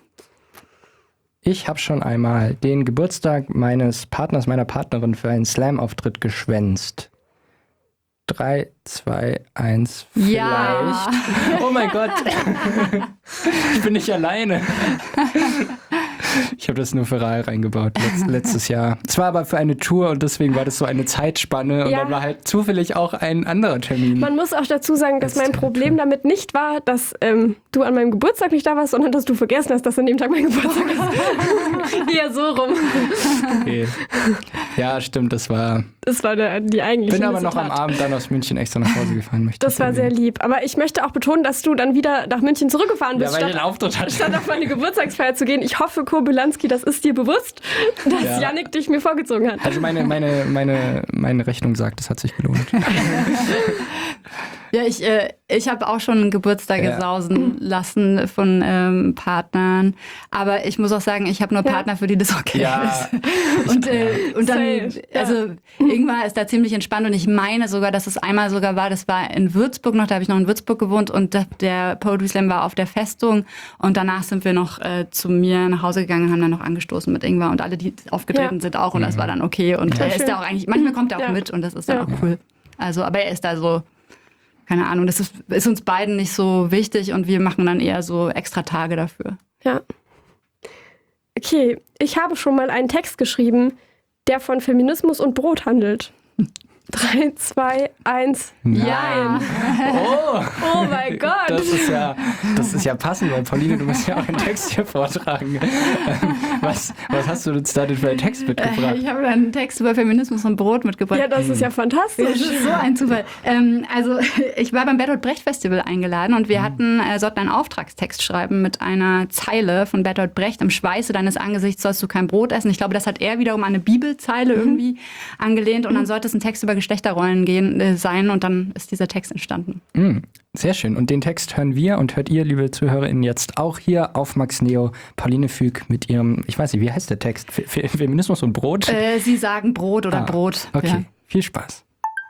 Ich habe schon einmal den Geburtstag meines Partners, meiner Partnerin für einen Slam-Auftritt geschwänzt. Drei, zwei, eins, vielleicht.
Ja.
Oh mein Gott. Ich bin nicht alleine. Ich habe das nur für Rahl reingebaut letzt, letztes Jahr. Es war aber für eine Tour und deswegen war das so eine Zeitspanne und
Ja.
dann war halt zufällig auch ein anderer Termin.
Man muss auch dazu sagen, dass mein Problem damit nicht war, dass ähm, du an meinem Geburtstag nicht da warst, sondern dass du vergessen hast, dass an dem Tag mein Geburtstag ist. Eher so rum.
Okay. Ja, stimmt, das war...
Das war der, die eigentliche
Bin aber noch
Missetat.
am Abend dann aus München extra nach Hause gefahren. Möchte
Das
ich
war sehr
erwähnen.
lieb. Aber ich möchte auch betonen, dass du dann wieder nach München zurückgefahren
Ja,
bist,
weil ich
statt,
den Auftritt hatte.
statt auf meine Geburtstagsfeier zu gehen. Ich hoffe, Kobylanski, das ist dir bewusst, dass
Ja.
Yannick dich mir vorgezogen hat.
Also meine, meine, meine, meine Rechnung sagt, es hat sich gelohnt.
Ja, ich, äh, ich habe auch schon Geburtstage
Ja.
sausen lassen von ähm, Partnern. Aber ich muss auch sagen, ich habe nur
Ja.
Partner, für die das okay
Ja.
ist. Und, äh, und dann,
Safe, ja.
also Ingmar ist da ziemlich entspannt und ich meine sogar, dass es einmal sogar war, das war in Würzburg noch, da habe ich noch in Würzburg gewohnt und da- der Poetry Slam war auf der Festung und danach sind wir noch äh, zu mir nach Hause gegangen, haben dann noch angestoßen mit Ingmar und alle, die aufgetreten
Ja.
sind auch und das war dann okay und
Ja,
er ist
schön.
da auch eigentlich, manchmal kommt er auch
Ja.
mit und das ist dann
Ja.
auch cool. Also, aber er ist da so, keine Ahnung, das ist, ist uns beiden nicht so wichtig und wir machen dann eher so extra Tage dafür.
Ja. Okay, ich habe schon mal einen Text geschrieben, der von Feminismus und Brot handelt. Drei, zwei, eins.
Ja.
Oh,
Oh mein Gott.
das ist ja, das ist ja passend, weil Pauline, du musst ja auch einen Text hier vortragen. Ähm, Was, was hast du uns da denn für einen Text mitgebracht?
Ich habe einen Text über Feminismus und Brot mitgebracht.
Ja, das ist ja
Das
fantastisch.
ist so ein Zufall. Ähm, also ich war beim Bertolt Brecht Festival eingeladen und wir
Mhm.
hatten, äh, sollten einen Auftragstext schreiben mit einer Zeile von Bertolt Brecht: Im Schweiße deines Angesichts sollst du kein Brot essen. Ich glaube, das hat er wiederum an eine Bibelzeile irgendwie angelehnt und dann sollte es ein Text über Geschlechterrollen gehen, äh, sein und dann ist dieser Text entstanden.
Mm, sehr schön. Und den Text hören wir und hört ihr, liebe ZuhörerInnen, jetzt auch hier auf Max Neo. Pauline Füg mit ihrem, ich weiß nicht, wie heißt der Text? Fe- Fe- Feminismus und Brot?
Äh, Sie sagen Brot oder
Ah,
Brot.
Okay,
Ja.
viel Spaß.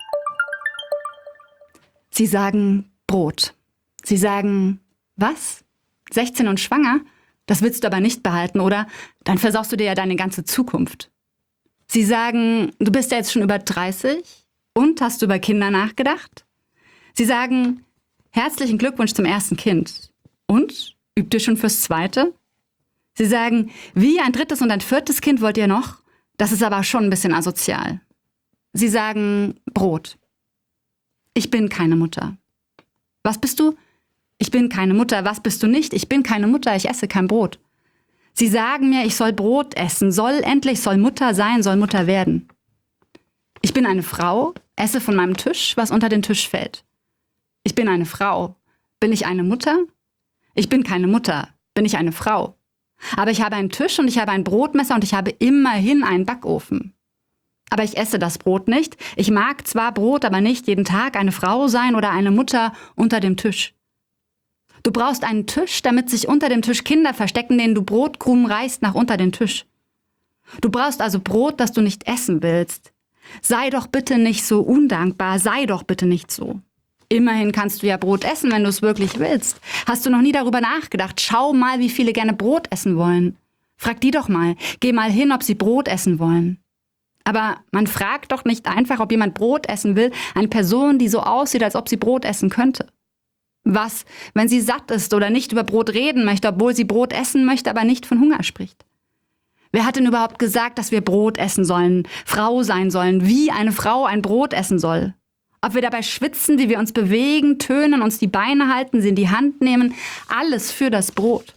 Sie sagen Brot. Sie sagen, was? sechzehn und schwanger? Das willst du aber nicht behalten, oder? Dann versaust du dir ja deine ganze Zukunft. Sie sagen, du bist ja jetzt schon über dreißig und hast du über Kinder nachgedacht? Sie sagen, herzlichen Glückwunsch zum ersten Kind. Und? Übt ihr schon fürs zweite? Sie sagen, wie, ein drittes und ein viertes Kind wollt ihr noch? Das ist aber schon ein bisschen asozial. Sie sagen, Brot. Ich bin keine Mutter. Was bist du? Ich bin keine Mutter. Was bist du nicht? Ich bin keine Mutter. Ich esse kein Brot. Sie sagen mir, ich soll Brot essen, soll endlich, soll Mutter sein, soll Mutter werden. Ich bin eine Frau, esse von meinem Tisch, was unter den Tisch fällt. Ich bin eine Frau. Bin ich eine Mutter? Ich bin keine Mutter. Bin ich eine Frau? Aber ich habe einen Tisch und ich habe ein Brotmesser und ich habe immerhin einen Backofen. Aber ich esse das Brot nicht. Ich mag zwar Brot, aber nicht jeden Tag eine Frau sein oder eine Mutter unter dem Tisch. Du brauchst einen Tisch, damit sich unter dem Tisch Kinder verstecken, denen du Brotkrumen reißt nach unter den Tisch. Du brauchst also Brot, das du nicht essen willst. Sei doch bitte nicht so undankbar, sei doch bitte nicht so. Immerhin kannst du ja Brot essen, wenn du es wirklich willst. Hast du noch nie darüber nachgedacht? Schau mal, wie viele gerne Brot essen wollen. Frag die doch mal. Geh mal hin, ob sie Brot essen wollen. Aber man fragt doch nicht einfach, ob jemand Brot essen will, eine Person, die so aussieht, als ob sie Brot essen könnte. Was, wenn sie satt ist oder nicht über Brot reden möchte, obwohl sie Brot essen möchte, aber nicht von Hunger spricht? Wer hat denn überhaupt gesagt, dass wir Brot essen sollen, Frau sein sollen, wie eine Frau ein Brot essen soll? Ob wir dabei schwitzen, wie wir uns bewegen, tönen, uns die Beine halten, sie in die Hand nehmen, alles für das Brot.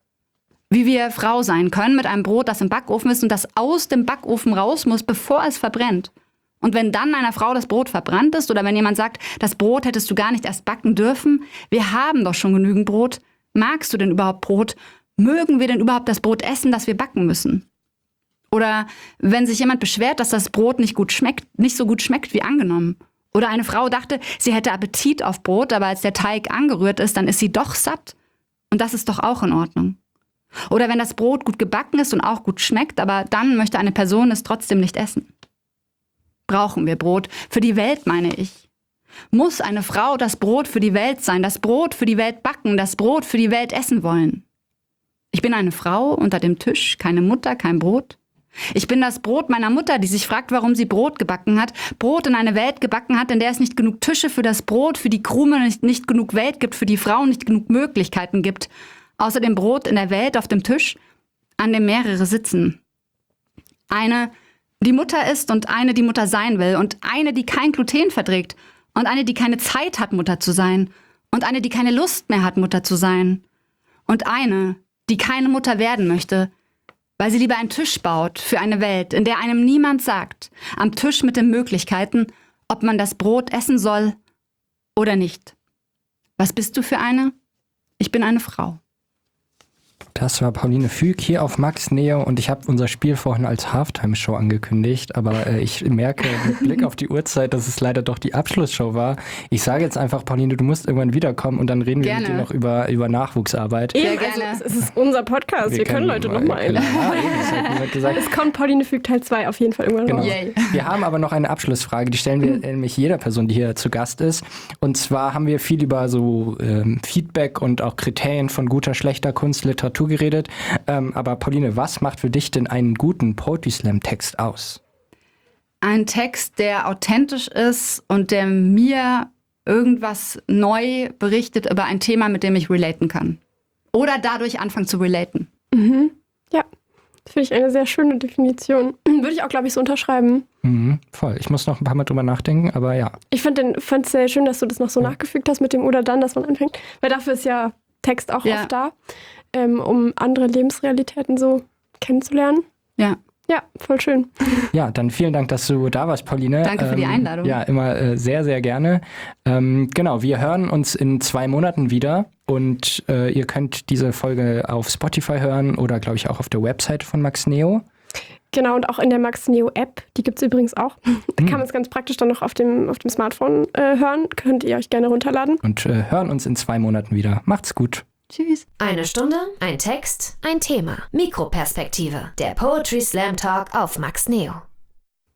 Wie wir Frau sein können mit einem Brot, das im Backofen ist und das aus dem Backofen raus muss, bevor es verbrennt. Und wenn dann einer Frau das Brot verbrannt ist oder wenn jemand sagt, das Brot hättest du gar nicht erst backen dürfen, wir haben doch schon genügend Brot. Magst du denn überhaupt Brot? Mögen wir denn überhaupt das Brot essen, das wir backen müssen? Oder wenn sich jemand beschwert, dass das Brot nicht gut schmeckt, nicht so gut schmeckt wie angenommen. Oder eine Frau dachte, sie hätte Appetit auf Brot, aber als der Teig angerührt ist, dann ist sie doch satt. Und das ist doch auch in Ordnung. Oder wenn das Brot gut gebacken ist und auch gut schmeckt, aber dann möchte eine Person es trotzdem nicht essen. Brauchen wir Brot? Für die Welt, meine ich. Muss eine Frau das Brot für die Welt sein, das Brot für die Welt backen, das Brot für die Welt essen wollen? Ich bin eine Frau unter dem Tisch, keine Mutter, kein Brot. Ich bin das Brot meiner Mutter, die sich fragt, warum sie Brot gebacken hat, Brot in eine Welt gebacken hat, in der es nicht genug Tische für das Brot, für die Krume, nicht, nicht genug Welt gibt, für die Frauen nicht genug Möglichkeiten gibt. Außer dem Brot in der Welt auf dem Tisch, an dem mehrere sitzen. Eine, die Mutter ist und eine, die Mutter sein will und eine, die kein Gluten verträgt und eine, die keine Zeit hat, Mutter zu sein und eine, die keine Lust mehr hat, Mutter zu sein und eine, die keine Mutter werden möchte, weil sie lieber einen Tisch baut für eine Welt, in der einem niemand sagt, am Tisch mit den Möglichkeiten, ob man das Brot essen soll oder nicht. Was bist du für eine? Ich bin eine Frau.
Das war Pauline Füg hier auf Max Neo und ich habe unser Spiel vorhin als Halftime-Show angekündigt, aber äh, ich merke mit Blick auf die Uhrzeit, dass es leider doch die Abschlussshow war. Ich sage jetzt einfach, Pauline, du musst irgendwann wiederkommen und dann reden wir
gerne.
mit dir noch über, über Nachwuchsarbeit.
Eben,
gerne.
also es ist unser Podcast, wir, wir können, können Leute nochmal einladen.
Ja, eben, das hat gesagt, gesagt.
Es kommt Pauline Füg Teil zwei auf jeden Fall irgendwann
Genau.
raus.
Yay.
Wir haben aber noch eine Abschlussfrage, die stellen wir nämlich jeder Person, die hier zu Gast ist. Und zwar haben wir viel über so ähm, Feedback und auch Kriterien von guter, schlechter Kunst, Literatur geredet. Ähm, aber Pauline, was macht für dich denn einen guten Poetry Slam Text aus?
Ein Text, der authentisch ist und der mir irgendwas neu berichtet über ein Thema, mit dem ich relaten kann. Oder dadurch anfangen zu relaten.
Mhm. Ja, das finde ich eine sehr schöne Definition. Würde ich auch, glaube ich, so unterschreiben.
Mhm, voll. Ich muss noch ein paar Mal drüber nachdenken, aber ja.
Ich finde es sehr schön, dass du das noch so
ja.
nachgefügt hast mit dem oder dann, dass man anfängt. Weil dafür ist ja Text auch
Ja.
oft da, ähm, um andere Lebensrealitäten so kennenzulernen.
Ja.
Ja, voll schön.
Ja, dann vielen Dank, dass du da warst, Pauline.
Danke für die Einladung.
Ja, immer äh, sehr, sehr gerne. Ähm, genau, wir hören uns in zwei Monaten wieder und äh, ihr könnt diese Folge auf Spotify hören oder, glaube ich, auch auf der Website von Max Neo.
Genau, und auch in der Max Neo App, die gibt es übrigens auch. Da kann man es ganz praktisch dann noch auf dem, auf dem Smartphone äh, hören. Könnt ihr euch gerne runterladen.
Und äh, hören uns in zwei Monaten wieder. Macht's gut.
Tschüss.
Eine Stunde, ein Text, ein Thema. Mikroperspektive. Der Poetry Slam Talk auf Max Neo.